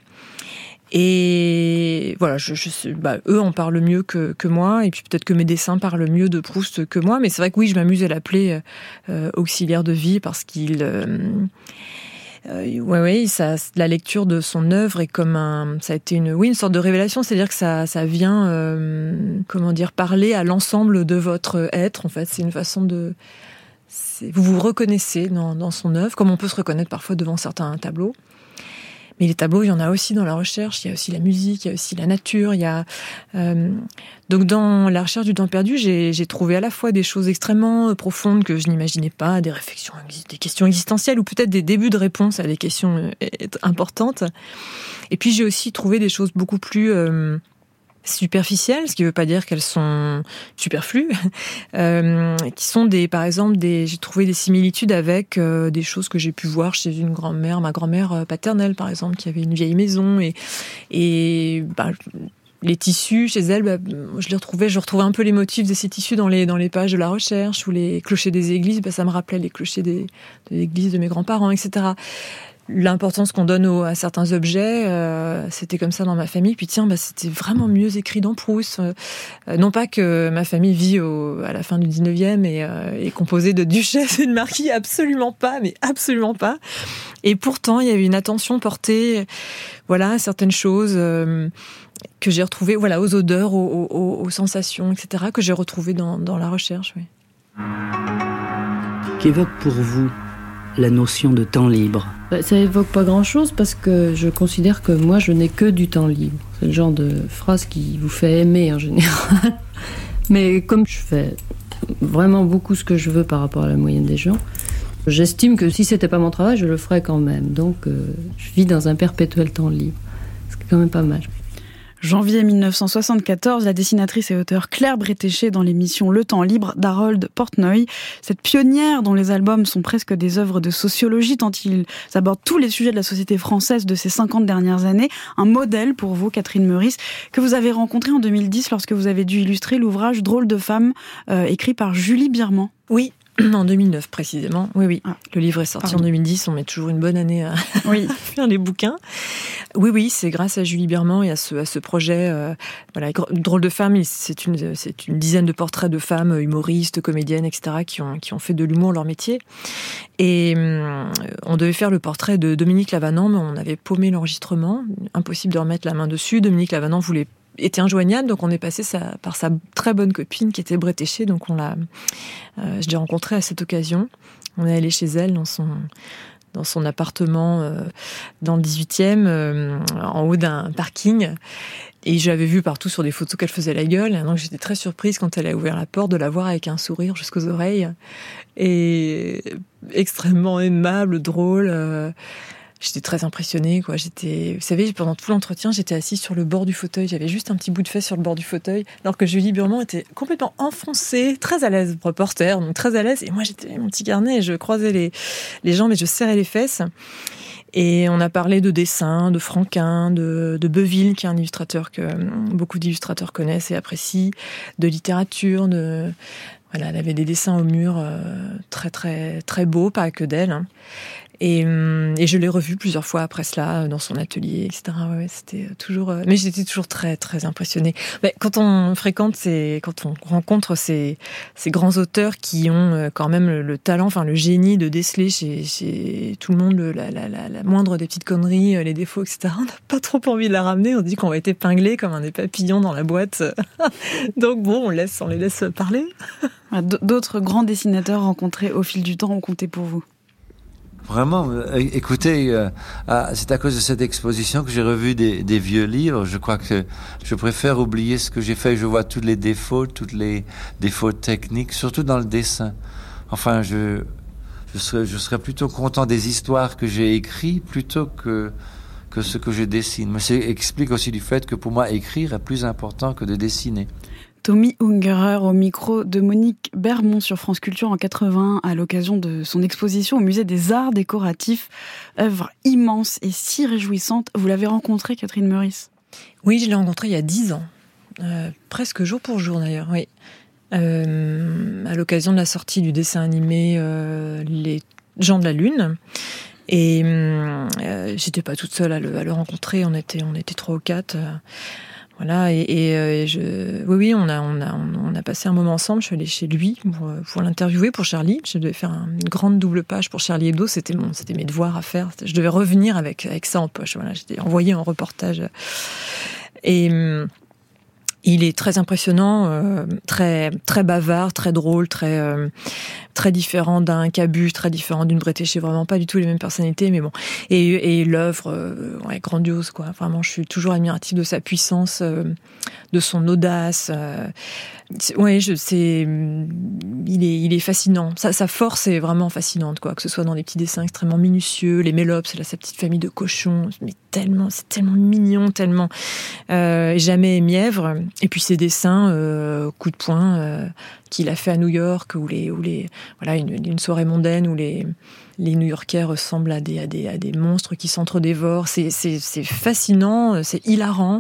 Speaker 3: Et voilà, je, je, bah, eux en parlent mieux que, que moi, et puis peut-être que mes dessins parlent mieux de Proust que moi, mais c'est vrai que oui, je m'amuse à l'appeler euh, auxiliaire de vie, parce qu'il... Euh, euh, ouais, ouais, ça, la lecture de son œuvre est comme un... Ça a été une, oui, une sorte de révélation, c'est-à-dire que ça, ça vient, euh, comment dire, parler à l'ensemble de votre être, en fait. C'est une façon de... C'est, vous vous reconnaissez dans, dans son œuvre, comme on peut se reconnaître parfois devant certains tableaux. Mais les tableaux, il y en a aussi dans la recherche. Il y a aussi la musique, il y a aussi la nature. Il y a euh... donc dans la recherche du temps perdu, j'ai, j'ai trouvé à la fois des choses extrêmement profondes que je n'imaginais pas, des réflexions, des questions existentielles, ou peut-être des débuts de réponses à des questions importantes. Et puis j'ai aussi trouvé des choses beaucoup plus euh, superficielles, ce qui ne veut pas dire qu'elles sont superflues, euh, qui sont des, par exemple, des, j'ai trouvé des similitudes avec euh, des choses que j'ai pu voir chez une grand-mère, ma grand-mère paternelle par exemple, qui avait une vieille maison, et, et bah, les tissus chez elle, bah, je les retrouvais, je retrouvais un peu les motifs de ces tissus dans les, dans les pages de la recherche, ou les clochers des églises, bah, ça me rappelait les clochers des, de l'église de mes grands-parents, et cetera. L'importance qu'on donne aux, à certains objets, euh, c'était comme ça dans ma famille. Puis tiens, bah, c'était vraiment mieux écrit dans Proust. Euh, non pas que ma famille vit au, à la fin du dix-neuvième et euh, est composée de duchesses et de marquis, absolument pas, mais absolument pas. Et pourtant, il y avait une attention portée, voilà, à certaines choses euh, que j'ai retrouvées, voilà, aux odeurs, aux, aux, aux sensations, et cetera, que j'ai retrouvées dans, dans la recherche. Oui.
Speaker 11: Qu'évoque pour vous la notion de temps libre?
Speaker 12: Ça évoque pas grand-chose, parce que je considère que moi, je n'ai que du temps libre. C'est le genre de phrase qui vous fait aimer en général. Mais comme je fais vraiment beaucoup ce que je veux par rapport à la moyenne des gens, j'estime que si c'était pas mon travail, je le ferais quand même. Donc, euh, je vis dans un perpétuel temps libre. C'est quand même pas mal.
Speaker 1: Janvier mille neuf cent soixante-quatorze, la dessinatrice et auteure Claire Bretéché dans l'émission Le Temps Libre d'Harold Portnoy. Cette pionnière dont les albums sont presque des œuvres de sociologie tant ils abordent tous les sujets de la société française de ces cinquante dernières années. Un modèle pour vous, Catherine Meurice, que vous avez rencontré en deux mille dix lorsque vous avez dû illustrer l'ouvrage Drôle de femme, euh, écrit par Julie Birman.
Speaker 3: Oui. En deux mille neuf, précisément. Oui, oui.
Speaker 1: Ah,
Speaker 3: le livre est sorti
Speaker 1: pardon.
Speaker 3: en deux mille dix. On met toujours une bonne année à
Speaker 1: oui.
Speaker 3: faire les bouquins. Oui, oui, c'est grâce à Julie Birman et à ce, à ce projet. Euh, voilà, Drôle de femme, c'est une, c'est une dizaine de portraits de femmes humoristes, comédiennes, et cetera, qui ont, qui ont fait de l'humour leur métier. Et euh, on devait faire le portrait de Dominique Lavanant, mais on avait paumé l'enregistrement. Impossible de remettre la main dessus. Dominique Lavanant voulait était injoignable, donc on est passé sa, par sa très bonne copine qui était Bretéché, donc on l'a, euh, je l'ai rencontrée à cette occasion. On est allé chez elle dans son, dans son appartement euh, dans le dix-huitième, euh, en haut d'un parking, et je l'avais vue partout sur des photos qu'elle faisait la gueule, et donc j'étais très surprise quand elle a ouvert la porte de la voir avec un sourire jusqu'aux oreilles, et extrêmement aimable, drôle. Euh, J'étais très impressionnée, quoi. J'étais, vous savez, pendant tout l'entretien, j'étais assise sur le bord du fauteuil. J'avais juste un petit bout de fesse sur le bord du fauteuil, alors que Julie Birman était complètement enfoncée, très à l'aise, reporter, donc très à l'aise. Et moi, j'étais mon petit carnet, et je croisais les, les jambes et je serrais les fesses. Et on a parlé de dessin, de Franquin, de, de Beuville, qui est un illustrateur que beaucoup d'illustrateurs connaissent et apprécient, de littérature, de, Voilà, elle avait des dessins au mur euh, très très très beaux, pas que d'elle. Hein. Et, et je l'ai revue plusieurs fois après cela dans son atelier, et cetera. Ouais, c'était toujours. Mais j'étais toujours très très impressionnée. Mais quand on fréquente, ces, quand on rencontre ces, ces grands auteurs qui ont quand même le, le talent, enfin le génie de déceler chez, chez tout le monde le, la, la, la, la moindre des petites conneries, les défauts, et cetera. On n'a pas trop envie de la ramener. On dit qu'on va être épinglés comme un des papillons dans la boîte. Donc bon, on laisse, on les laisse parler.
Speaker 1: D'autres grands dessinateurs rencontrés au fil du temps ont compté pour vous?
Speaker 13: Vraiment, écoutez, euh, ah, c'est à cause de cette exposition que j'ai revu des, des vieux livres. Je crois que je préfère oublier ce que j'ai fait. Je vois tous les défauts, tous les défauts techniques, surtout dans le dessin. Enfin, je, je serais, je serais plutôt content des histoires que j'ai écrites plutôt que, que ce que je dessine. Mais ça explique aussi du fait que pour moi, écrire est plus important que de dessiner.
Speaker 1: Tommy Ungerer au micro de Monique Bermond sur France Culture en quatre-vingt-un à l'occasion de son exposition au Musée des Arts Décoratifs. Œuvre immense et si réjouissante. Vous l'avez rencontré, Catherine Meurice?
Speaker 3: Oui, je l'ai rencontré il y a dix ans. Euh, presque jour pour jour d'ailleurs, oui. Euh, à l'occasion de la sortie du dessin animé euh, Les gens de la Lune. Et euh, j'étais pas toute seule à le, à le rencontrer, on était, on était trois ou quatre. Euh, Voilà, et, et, et je, oui, oui, on a, on a, on a passé un moment ensemble. Je suis allée chez lui pour, pour l'interviewer pour Charlie. Je devais faire une grande double page pour Charlie Hebdo. C'était mon, c'était mes devoirs à faire. Je devais revenir avec, avec ça en poche. Voilà, j'étais envoyée en reportage. Et il est très impressionnant, euh, très, très bavard, très drôle, très, euh, très différent d'un Cabu, très différent d'une Bretéché. Vraiment pas du tout les mêmes personnalités, mais bon. Et, et l'œuvre, euh, ouais, grandiose, quoi. Vraiment, je suis toujours admirative de sa puissance, euh, de son audace. Euh, ouais, je sais, il est, il est fascinant. Sa, sa force est vraiment fascinante, quoi. Que ce soit dans les petits dessins extrêmement minutieux, les Mélops, c'est là sa petite famille de cochons, mais tellement, c'est tellement mignon, tellement euh, jamais mièvre. Et puis ses dessins, euh, coup de poing, euh, qu'il a fait à New York, où les, où les, voilà, une, une soirée mondaine où les, les New-Yorkais ressemblent à des, à des, à des monstres qui s'entre-dévorent. C'est, c'est, c'est fascinant, c'est hilarant.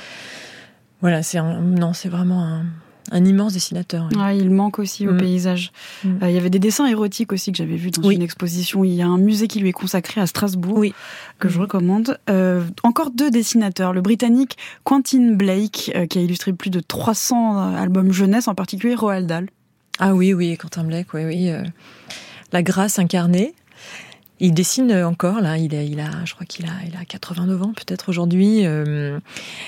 Speaker 3: Voilà, c'est un, non, c'est vraiment un, un immense dessinateur.
Speaker 1: Oui. Ouais, il manque aussi au mmh. paysage. Il mmh. euh, y avait des dessins érotiques aussi que j'avais vus dans oui. une exposition. Il y a un musée qui lui est consacré à Strasbourg, oui. que mmh. je recommande. Euh, encore deux dessinateurs. Le Britannique Quentin Blake, euh, qui a illustré plus de trois cents albums jeunesse, en particulier Roald Dahl.
Speaker 3: Ah oui, oui, Quentin Blake, oui, oui. Euh, la grâce incarnée. Il dessine encore, là, il a, il a, je crois qu'il a, il a quatre-vingt-neuf ans peut-être aujourd'hui, euh,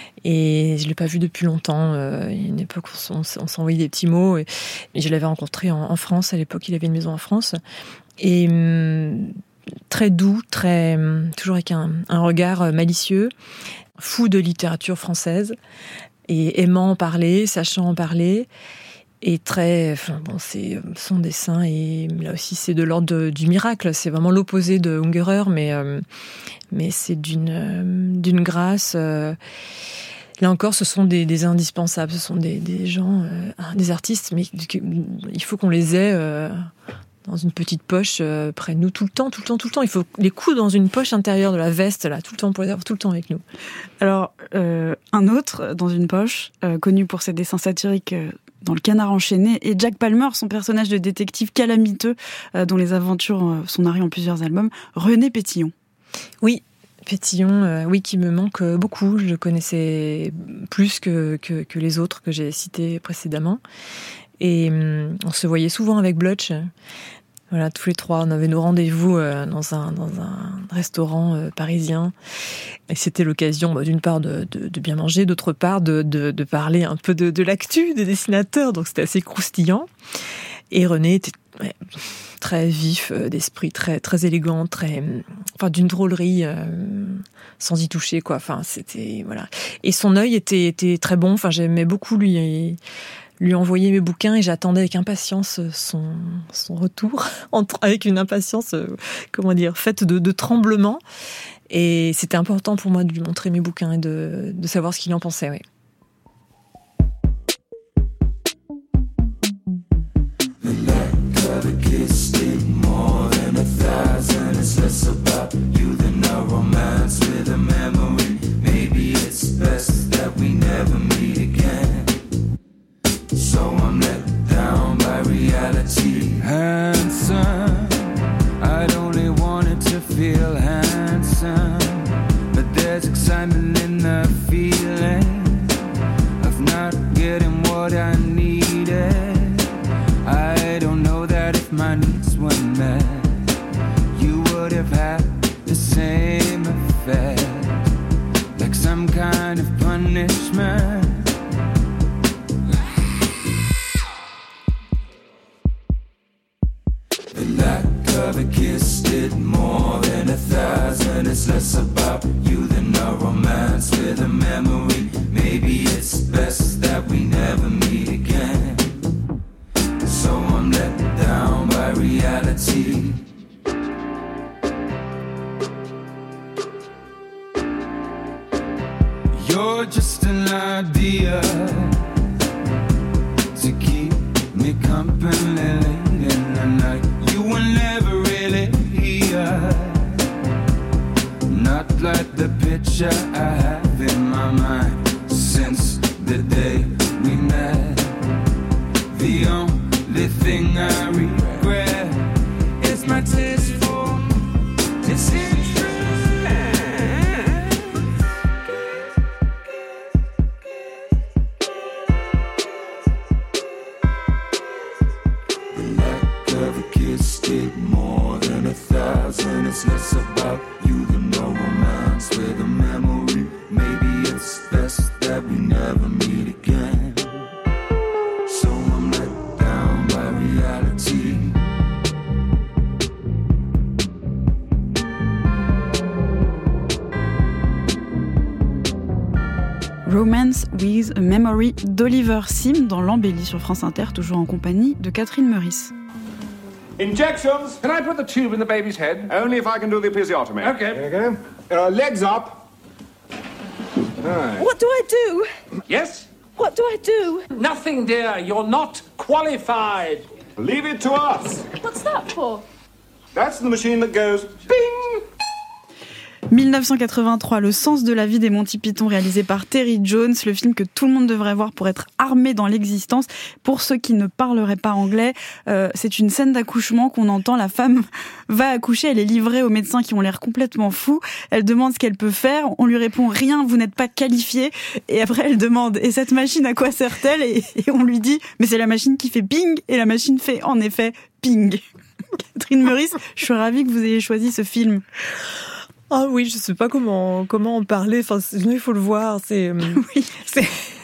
Speaker 3: et je l'ai pas vu depuis longtemps. Euh, il y a une époque où on, on s'envoyait des petits mots, et, et je l'avais rencontré en, en France. À l'époque, il avait une maison en France, et hum, très doux, très toujours avec un, un regard malicieux, fou de littérature française, et aimant en parler, sachant en parler. Et très, enfin bon, c'est son dessin et là aussi c'est de l'ordre de, du miracle. C'est vraiment l'opposé de Ungerer, mais euh, mais c'est d'une euh, d'une grâce. Euh, là encore, ce sont des, des indispensables. Ce sont des, des gens, euh, des artistes, mais il faut qu'on les ait euh, dans une petite poche euh, près de nous tout le temps, tout le temps, tout le temps. Il faut les coudre dans une poche intérieure de la veste là, tout le temps pour les avoir tout le temps avec nous.
Speaker 1: Alors euh, un autre dans une poche, euh, connu pour ses dessins satiriques. Euh, dans Le Canard enchaîné, et Jack Palmer, son personnage de détective calamiteux, euh, dont les aventures euh, sont narrées en plusieurs albums, René Pétillon.
Speaker 3: Oui, Pétillon, euh, oui, qui me manque beaucoup. Je le connaissais plus que, que, que les autres que j'ai cités précédemment. Et euh, on se voyait souvent avec Blutch. Voilà, tous les trois, on avait nos rendez-vous euh, dans un dans un restaurant euh, parisien, et c'était l'occasion, bah, d'une part de, de, de bien manger, d'autre part de, de, de parler un peu de, de l'actu des dessinateurs, donc c'était assez croustillant. Et René était ouais, très vif euh, d'esprit, très très élégant, très, enfin d'une drôlerie euh, sans y toucher quoi. Enfin c'était voilà. Et son œil était était très bon. Enfin j'aimais beaucoup lui. Et, lui envoyer mes bouquins et j'attendais avec impatience son, son retour, avec une impatience, comment dire, faite de, de tremblement. Et c'était important pour moi de lui montrer mes bouquins et de, de savoir ce qu'il en pensait, oui.
Speaker 14: So I'm let down by reality. to feel handsome, but there's excitement in the feeling of not getting what I needed. I don't know that if my needs were met, you would have had the same effect, like some kind of punishment. The lack of a kiss did more than a thousand. It's less about you than a romance with a memory. Maybe it's best that we never meet again. So I'm let down by reality. You're just an idea to keep me company late in the night. You were never really here, not like the picture I have in my mind since the day we met. The only thing I regret is my taste for disinterest. More than a thousand. It's less about you than no romance with a memory. Maybe it's best that we never meet again. So I'm let down by reality.
Speaker 1: Romance with a Memory d'Oliver Sim dans l'Embellie sur France Inter, toujours en compagnie de Catherine Meurice.
Speaker 15: Injections! Can I put the tube in the baby's head?
Speaker 16: Only if I can do the episiotomy.
Speaker 15: Okay.
Speaker 16: There you go. Uh, legs up. Right.
Speaker 17: What do I do?
Speaker 15: Yes?
Speaker 17: What do I do?
Speaker 15: Nothing, dear. You're not qualified.
Speaker 16: Leave it to us.
Speaker 17: What's that for?
Speaker 16: That's the machine that goes bing!
Speaker 1: dix-neuf cent quatre-vingt-trois, Le sens de la vie des Monty Python, réalisé par Terry Jones, le film que tout le monde devrait voir pour être armé dans l'existence. Pour ceux qui ne parleraient pas anglais, euh, c'est une scène d'accouchement qu'on entend. La femme va accoucher, elle est livrée aux médecins qui ont l'air complètement fous. Elle demande ce qu'elle peut faire, on lui répond rien, vous n'êtes pas qualifié. Et après elle demande, et cette machine à quoi sert-elle? et, et on lui dit, mais c'est la machine qui fait ping, et la machine fait en effet ping. Catherine Meurice, je suis ravie que vous ayez choisi ce film.
Speaker 3: Ah oui, je sais pas comment comment en parler. Enfin, sinon il faut le voir. C'est
Speaker 1: oui,
Speaker 3: c'est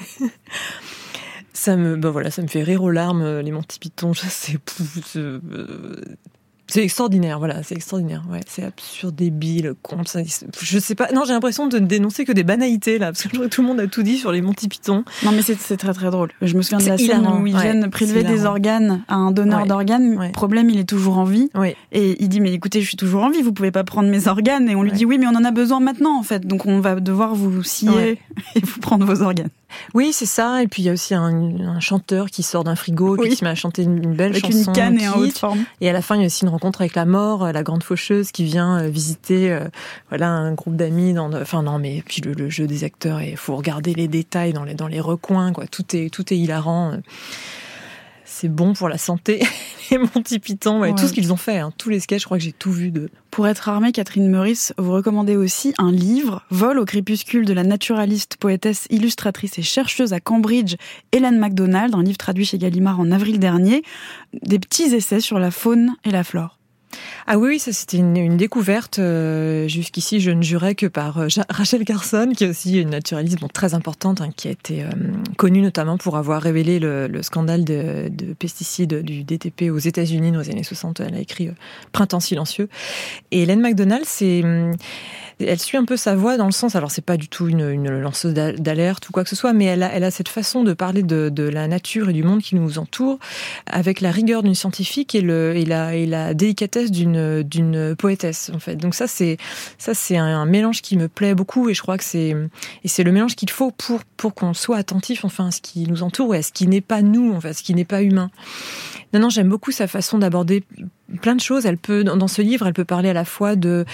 Speaker 3: ça me ben voilà, ça me fait rire aux larmes. Les Monty Python, c'est c'est extraordinaire. Voilà, c'est extraordinaire. Ouais, c'est absurde, débile, con. Ça, je sais pas. Non, j'ai l'impression de ne dénoncer que des banalités là, parce que tout le monde a tout dit sur les Monty Python.
Speaker 1: Non, mais c'est, c'est très très drôle. Je me souviens de la scène
Speaker 3: hilarant.
Speaker 1: où ils
Speaker 3: ouais,
Speaker 1: viennent prélever des organes à un donneur
Speaker 3: ouais.
Speaker 1: d'organes.
Speaker 3: Ouais.
Speaker 1: Problème, il est toujours en vie.
Speaker 3: Ouais.
Speaker 1: Et il dit, mais écoutez, je suis toujours en vie, vous pouvez pas prendre mes organes. Et on lui
Speaker 3: ouais.
Speaker 1: dit, oui, mais on en a besoin maintenant, en fait. Donc on va devoir vous scier ouais. et vous prendre vos organes.
Speaker 3: Oui, c'est ça. Et puis il y a aussi un, un chanteur qui sort d'un frigo,
Speaker 1: oui.
Speaker 3: puis qui m'a chanté une, une belle
Speaker 1: avec
Speaker 3: chanson.
Speaker 1: Avec une canne et un haut de
Speaker 3: kitsch.
Speaker 1: forme.
Speaker 3: Et à la fin, il y a aussi une rencontre avec la mort, la grande faucheuse qui vient visiter, euh, voilà, un groupe d'amis. Dans, enfin non, mais puis le, le jeu des acteurs, il faut regarder les détails dans les dans les recoins, quoi. Tout est tout est hilarant. C'est bon pour la santé. Les Monty Python, ouais, ouais. Tout ce qu'ils ont fait, hein, tous les sketchs, je crois que j'ai tout vu de.
Speaker 1: Pour être armée, Catherine Meurice, vous recommandez aussi un livre, Vol au crépuscule, de la naturaliste, poétesse, illustratrice et chercheuse à Cambridge, Hélène MacDonald, un livre traduit chez Gallimard en avril dernier, des petits essais sur la faune et la flore.
Speaker 3: Ah oui, ça c'était une, une découverte. Euh, jusqu'ici, je ne jurais que par euh, Rachel Carson, qui est aussi une naturaliste bon, très importante, hein, qui a été euh, connue notamment pour avoir révélé le, le scandale de, de pesticides du D T P aux États-Unis dans les années soixante. Elle a écrit euh, Printemps silencieux. Et Hélène MacDonald, c'est, elle suit un peu sa voie dans le sens, alors c'est pas du tout une, une lanceuse d'alerte ou quoi que ce soit, mais elle a, elle a cette façon de parler de, de la nature et du monde qui nous entoure avec la rigueur d'une scientifique et, le, et, la, et la délicatesse d'une d'une poétesse en fait. Donc ça c'est ça c'est un, un mélange qui me plaît beaucoup et je crois que c'est et c'est le mélange qu'il faut pour pour qu'on soit attentif enfin à ce qui nous entoure et à ce qui n'est pas nous, enfin à ce qui n'est pas humain. Non non, j'aime beaucoup sa façon d'aborder plein de choses. Elle peut, dans ce livre, elle peut parler à la fois de...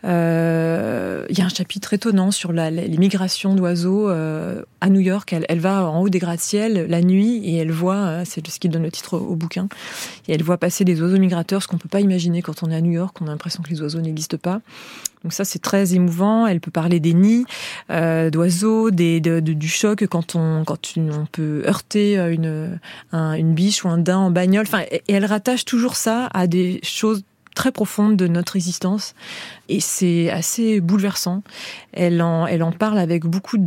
Speaker 3: Euh, il y a un chapitre étonnant sur la, les migrations d'oiseaux euh, à New York. Elle, elle va en haut des gratte-ciel la nuit et elle voit, c'est ce qui donne le titre au, au bouquin, et elle voit passer des oiseaux migrateurs, ce qu'on ne peut pas imaginer quand on est à New York. On a l'impression que les oiseaux n'existent pas. Donc ça, c'est très émouvant. Elle peut parler des nids euh, d'oiseaux, des, de, de, du choc quand on, quand une, on peut heurter une, un, une biche ou un daim en bagnole. Enfin, et elle rattache toujours ça à des choses très profondes de notre existence. Et c'est assez bouleversant. Elle en, elle en parle avec beaucoup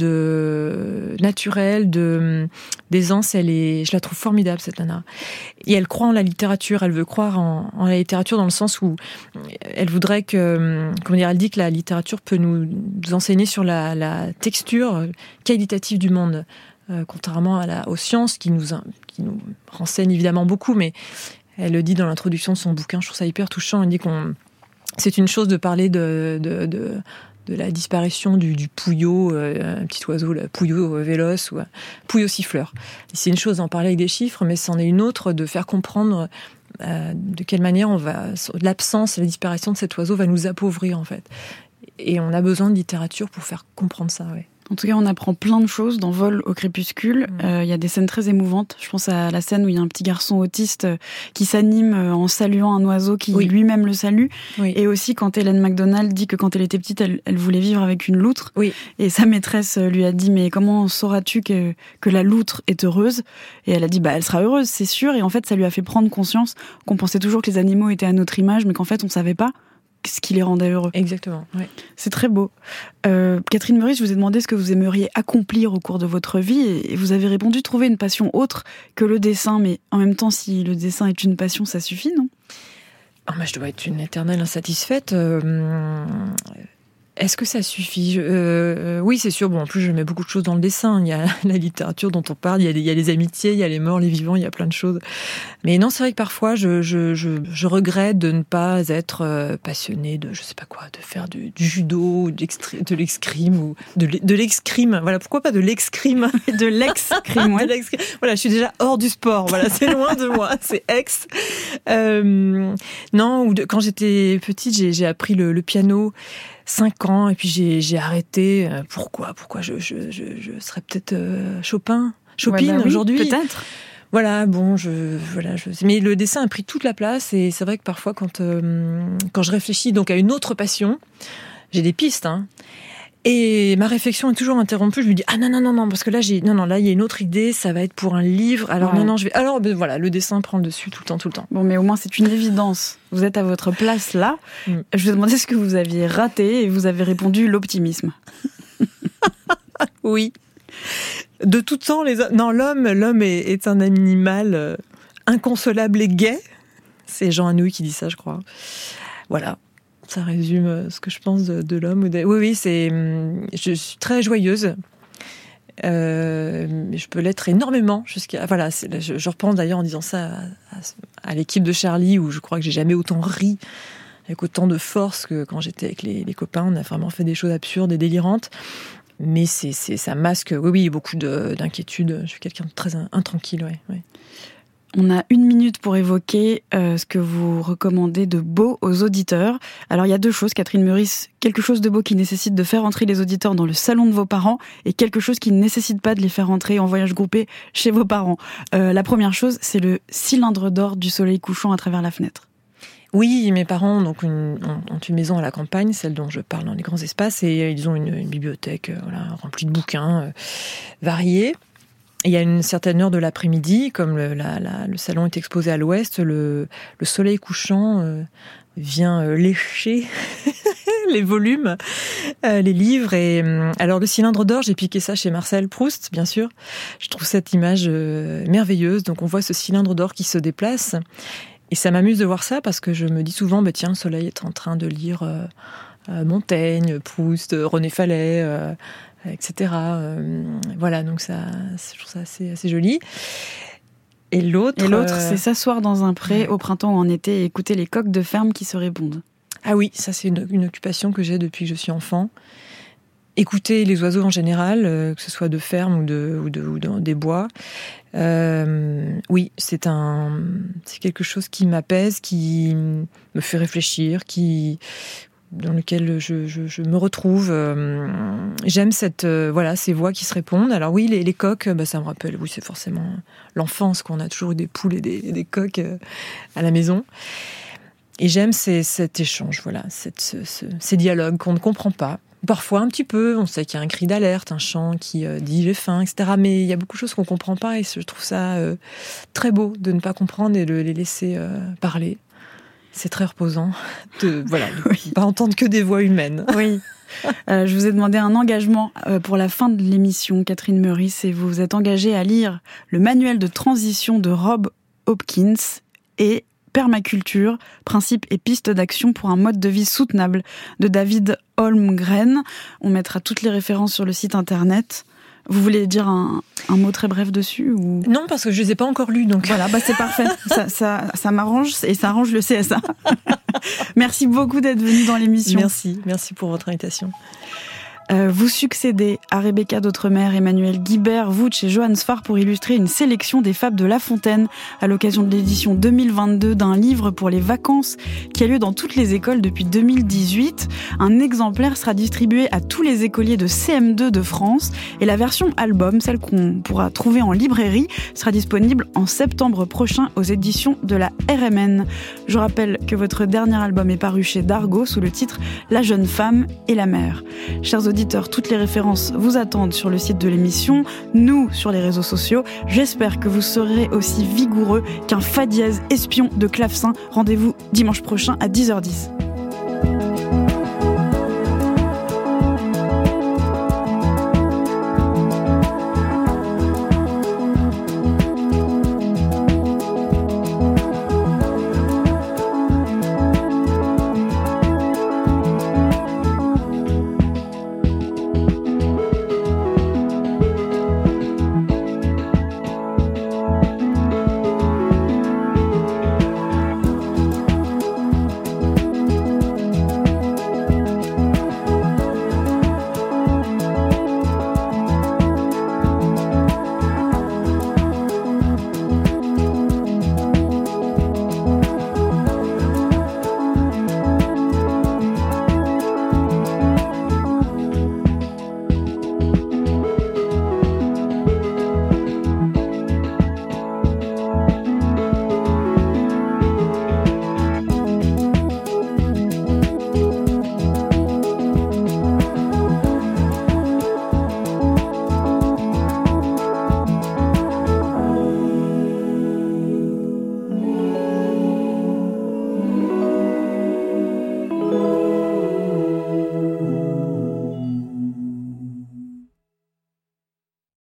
Speaker 3: de naturel, de d'aisance. Elle est, je la trouve formidable, cette nana. Et elle croit en la littérature. Elle veut croire en, en la littérature dans le sens où elle voudrait que, comment dire, elle dit que la littérature peut nous, nous enseigner sur la, la texture qualitative du monde. Euh, contrairement à la, aux sciences qui nous, qui nous renseignent évidemment beaucoup, mais elle le dit dans l'introduction de son bouquin, je trouve ça hyper touchant. Elle dit qu'on c'est une chose de parler de, de, de, de la disparition du, du pouillot, euh, un petit oiseau, le pouillot véloce ou un pouillot siffleur. Et c'est une chose d'en parler avec des chiffres, mais c'en est une autre de faire comprendre euh, de quelle manière on va, l'absence, la disparition de cet oiseau va nous appauvrir en fait. Et on a besoin de littérature pour faire comprendre ça, ouais.
Speaker 1: En tout cas, on apprend plein de choses dans Vol au crépuscule. Il mmh. euh, y a des scènes très émouvantes. Je pense à la scène où il y a un petit garçon autiste qui s'anime en saluant un oiseau qui oui. lui-même le salue. Oui. Et aussi quand Hélène MacDonald dit que quand elle était petite, elle, elle voulait vivre avec une loutre. Oui. Et sa maîtresse lui a dit « Mais comment sauras-tu que, que la loutre est heureuse ?» Et elle a dit « Bah, elle sera heureuse, c'est sûr. » Et en fait, ça lui a fait prendre conscience qu'on pensait toujours que les animaux étaient à notre image, mais qu'en fait, on ne savait pas ce qui les rendait heureux.
Speaker 3: Exactement, oui.
Speaker 1: C'est très beau. Euh, Catherine Meurice, je vous ai demandé ce que vous aimeriez accomplir au cours de votre vie et vous avez répondu trouver une passion autre que le dessin. Mais en même temps, si le dessin est une passion, ça suffit, non ?
Speaker 3: Oh, moi, je dois être une éternelle insatisfaite. Euh... Est-ce que ça suffit ? euh, Oui, c'est sûr. Bon, en plus, je mets beaucoup de choses dans le dessin. Il y a la littérature dont on parle, il y a les, il y a les amitiés, il y a les morts, les vivants, il y a plein de choses. Mais non, c'est vrai que parfois, je, je, je, je regrette de ne pas être passionnée de, je sais pas quoi, de faire du, du judo, de l'escrime ou de, de l'escrime. Voilà, pourquoi pas de l'escrime,
Speaker 1: de l'excrime. Ouais.
Speaker 3: De l'excrime. Voilà, je suis déjà hors du sport. Voilà, c'est loin de moi, c'est ex. Euh, non, ou de, quand j'étais petite, j'ai, j'ai appris le, le piano. Cinq ans, et puis j'ai, j'ai arrêté. Pourquoi Pourquoi je, je, je, je serais peut-être euh, Chopin Chopin
Speaker 1: ouais, bah oui,
Speaker 3: aujourd'hui
Speaker 1: peut-être.
Speaker 3: Voilà, bon, je, voilà, je, mais le dessin a pris toute la place, et c'est vrai que parfois, quand, euh, quand je réfléchis donc à une autre passion, j'ai des pistes, hein. Et ma réflexion est toujours interrompue. Je me dis ah non non non non parce que là j'ai non non là il y a une autre idée, ça va être pour un livre. Alors ouais. non non je vais alors ben, voilà le dessin prend le dessus tout le temps tout le temps.
Speaker 1: Bon mais au moins c'est une évidence. Vous êtes à votre place là. Mm. Je vous ai demandé ce que vous aviez raté et vous avez répondu l'optimisme.
Speaker 3: Oui. De tout temps les non l'homme l'homme est, est un animal euh, inconsolable et gai. C'est Jean Anouilh qui dit ça je crois. Voilà. Ça résume ce que je pense de, de l'homme. Oui, oui, c'est. Je suis très joyeuse. Euh, je peux l'être énormément jusqu'à. Voilà, c'est, je, je repense d'ailleurs en disant ça à, à, à l'équipe de Charlie où je crois que j'ai jamais autant ri avec autant de force que quand j'étais avec les, les copains. On a vraiment fait des choses absurdes et délirantes. Mais c'est, c'est ça masque. Oui, oui, beaucoup de, d'inquiétude. Je suis quelqu'un de très intranquille. Ouais, ouais.
Speaker 1: On a une minute pour évoquer euh, ce que vous recommandez de beau aux auditeurs. Alors il y a deux choses, Catherine Meurice, quelque chose de beau qui nécessite de faire entrer les auditeurs dans le salon de vos parents et quelque chose qui ne nécessite pas de les faire entrer en voyage groupé chez vos parents. Euh, la première chose, c'est le cylindre d'or du soleil couchant à travers la fenêtre.
Speaker 3: Oui, mes parents donc une, ont une maison à la campagne, celle dont je parle dans les grands espaces, et ils ont une, une bibliothèque euh, voilà, remplie de bouquins euh, variés. Il y a une certaine heure de l'après-midi, comme le, la, la, le salon est exposé à l'ouest, le, le soleil couchant euh, vient euh, lécher les volumes, euh, les livres. Et euh, alors le cylindre d'or, j'ai piqué ça chez Marcel Proust, bien sûr. Je trouve cette image euh, merveilleuse. Donc on voit ce cylindre d'or qui se déplace. Et ça m'amuse de voir ça parce que je me dis souvent, bah, tiens, le soleil est en train de lire euh, euh, Montaigne, Proust, René Fallet... Euh, et cetera. Euh, voilà, donc ça, je trouve ça assez, assez joli. Et l'autre,
Speaker 1: et l'autre,
Speaker 3: euh...
Speaker 1: c'est s'asseoir dans un pré au printemps ou en été et écouter les coqs de ferme qui se répondent.
Speaker 3: Ah oui, ça c'est une, une occupation que j'ai depuis que je suis enfant. écouter les oiseaux en général, euh, que ce soit de ferme ou, de, ou, de, ou dans des bois. Euh, oui, c'est, un, c'est quelque chose qui m'apaise, qui me fait réfléchir, qui... dans lequel je, je, je me retrouve. Euh, j'aime cette, euh, voilà, ces voix qui se répondent. Alors oui, les, les coqs, bah, ça me rappelle, oui, c'est forcément l'enfance, qu'on a toujours eu des poules et des, des coqs euh, à la maison. Et j'aime ces, cet échange, voilà, cette, ce, ce, ces dialogues qu'on ne comprend pas. Parfois un petit peu, on sait qu'il y a un cri d'alerte, un chant qui euh, dit j'ai faim, et cetera. Mais il y a beaucoup de choses qu'on ne comprend pas et je trouve ça euh, très beau de ne pas comprendre et de les laisser euh, parler. C'est très reposant de voilà, de oui. pas entendre que des voix humaines.
Speaker 1: Oui. Euh, je vous ai demandé un engagement euh, pour la fin de l'émission, Catherine Meurice, et vous vous êtes engagée à lire le manuel de transition de Rob Hopkins et Permaculture, principes et pistes d'action pour un mode de vie soutenable de David Holmgren. On mettra toutes les références sur le site internet. Vous voulez dire un, un mot très bref dessus ou...
Speaker 3: Non, parce que je les ai pas encore lus, donc
Speaker 1: voilà, bah c'est parfait. ça, ça, ça m'arrange et ça arrange le C S A. Merci beaucoup d'être venu dans l'émission.
Speaker 3: Merci, merci pour votre invitation.
Speaker 1: Euh, vous succédez à Rebecca d'Outremer, Emmanuel Guibert, Wutsch et Johannes Farr pour illustrer une sélection des fables de La Fontaine à l'occasion de l'édition deux mille vingt-deux d'un livre pour les vacances qui a lieu dans toutes les écoles depuis deux mille dix-huit. Un exemplaire sera distribué à tous les écoliers de C M deux de France et la version album, celle qu'on pourra trouver en librairie, sera disponible en septembre prochain aux éditions de la R M N. Je rappelle que votre dernier album est paru chez Dargaud sous le titre La jeune femme et la mère. Chers auditeurs, toutes les références vous attendent sur le site de l'émission, nous sur les réseaux sociaux. J'espère que vous serez aussi vigoureux qu'un fa dièse espion de clavecin. Rendez-vous dimanche prochain à dix heures dix.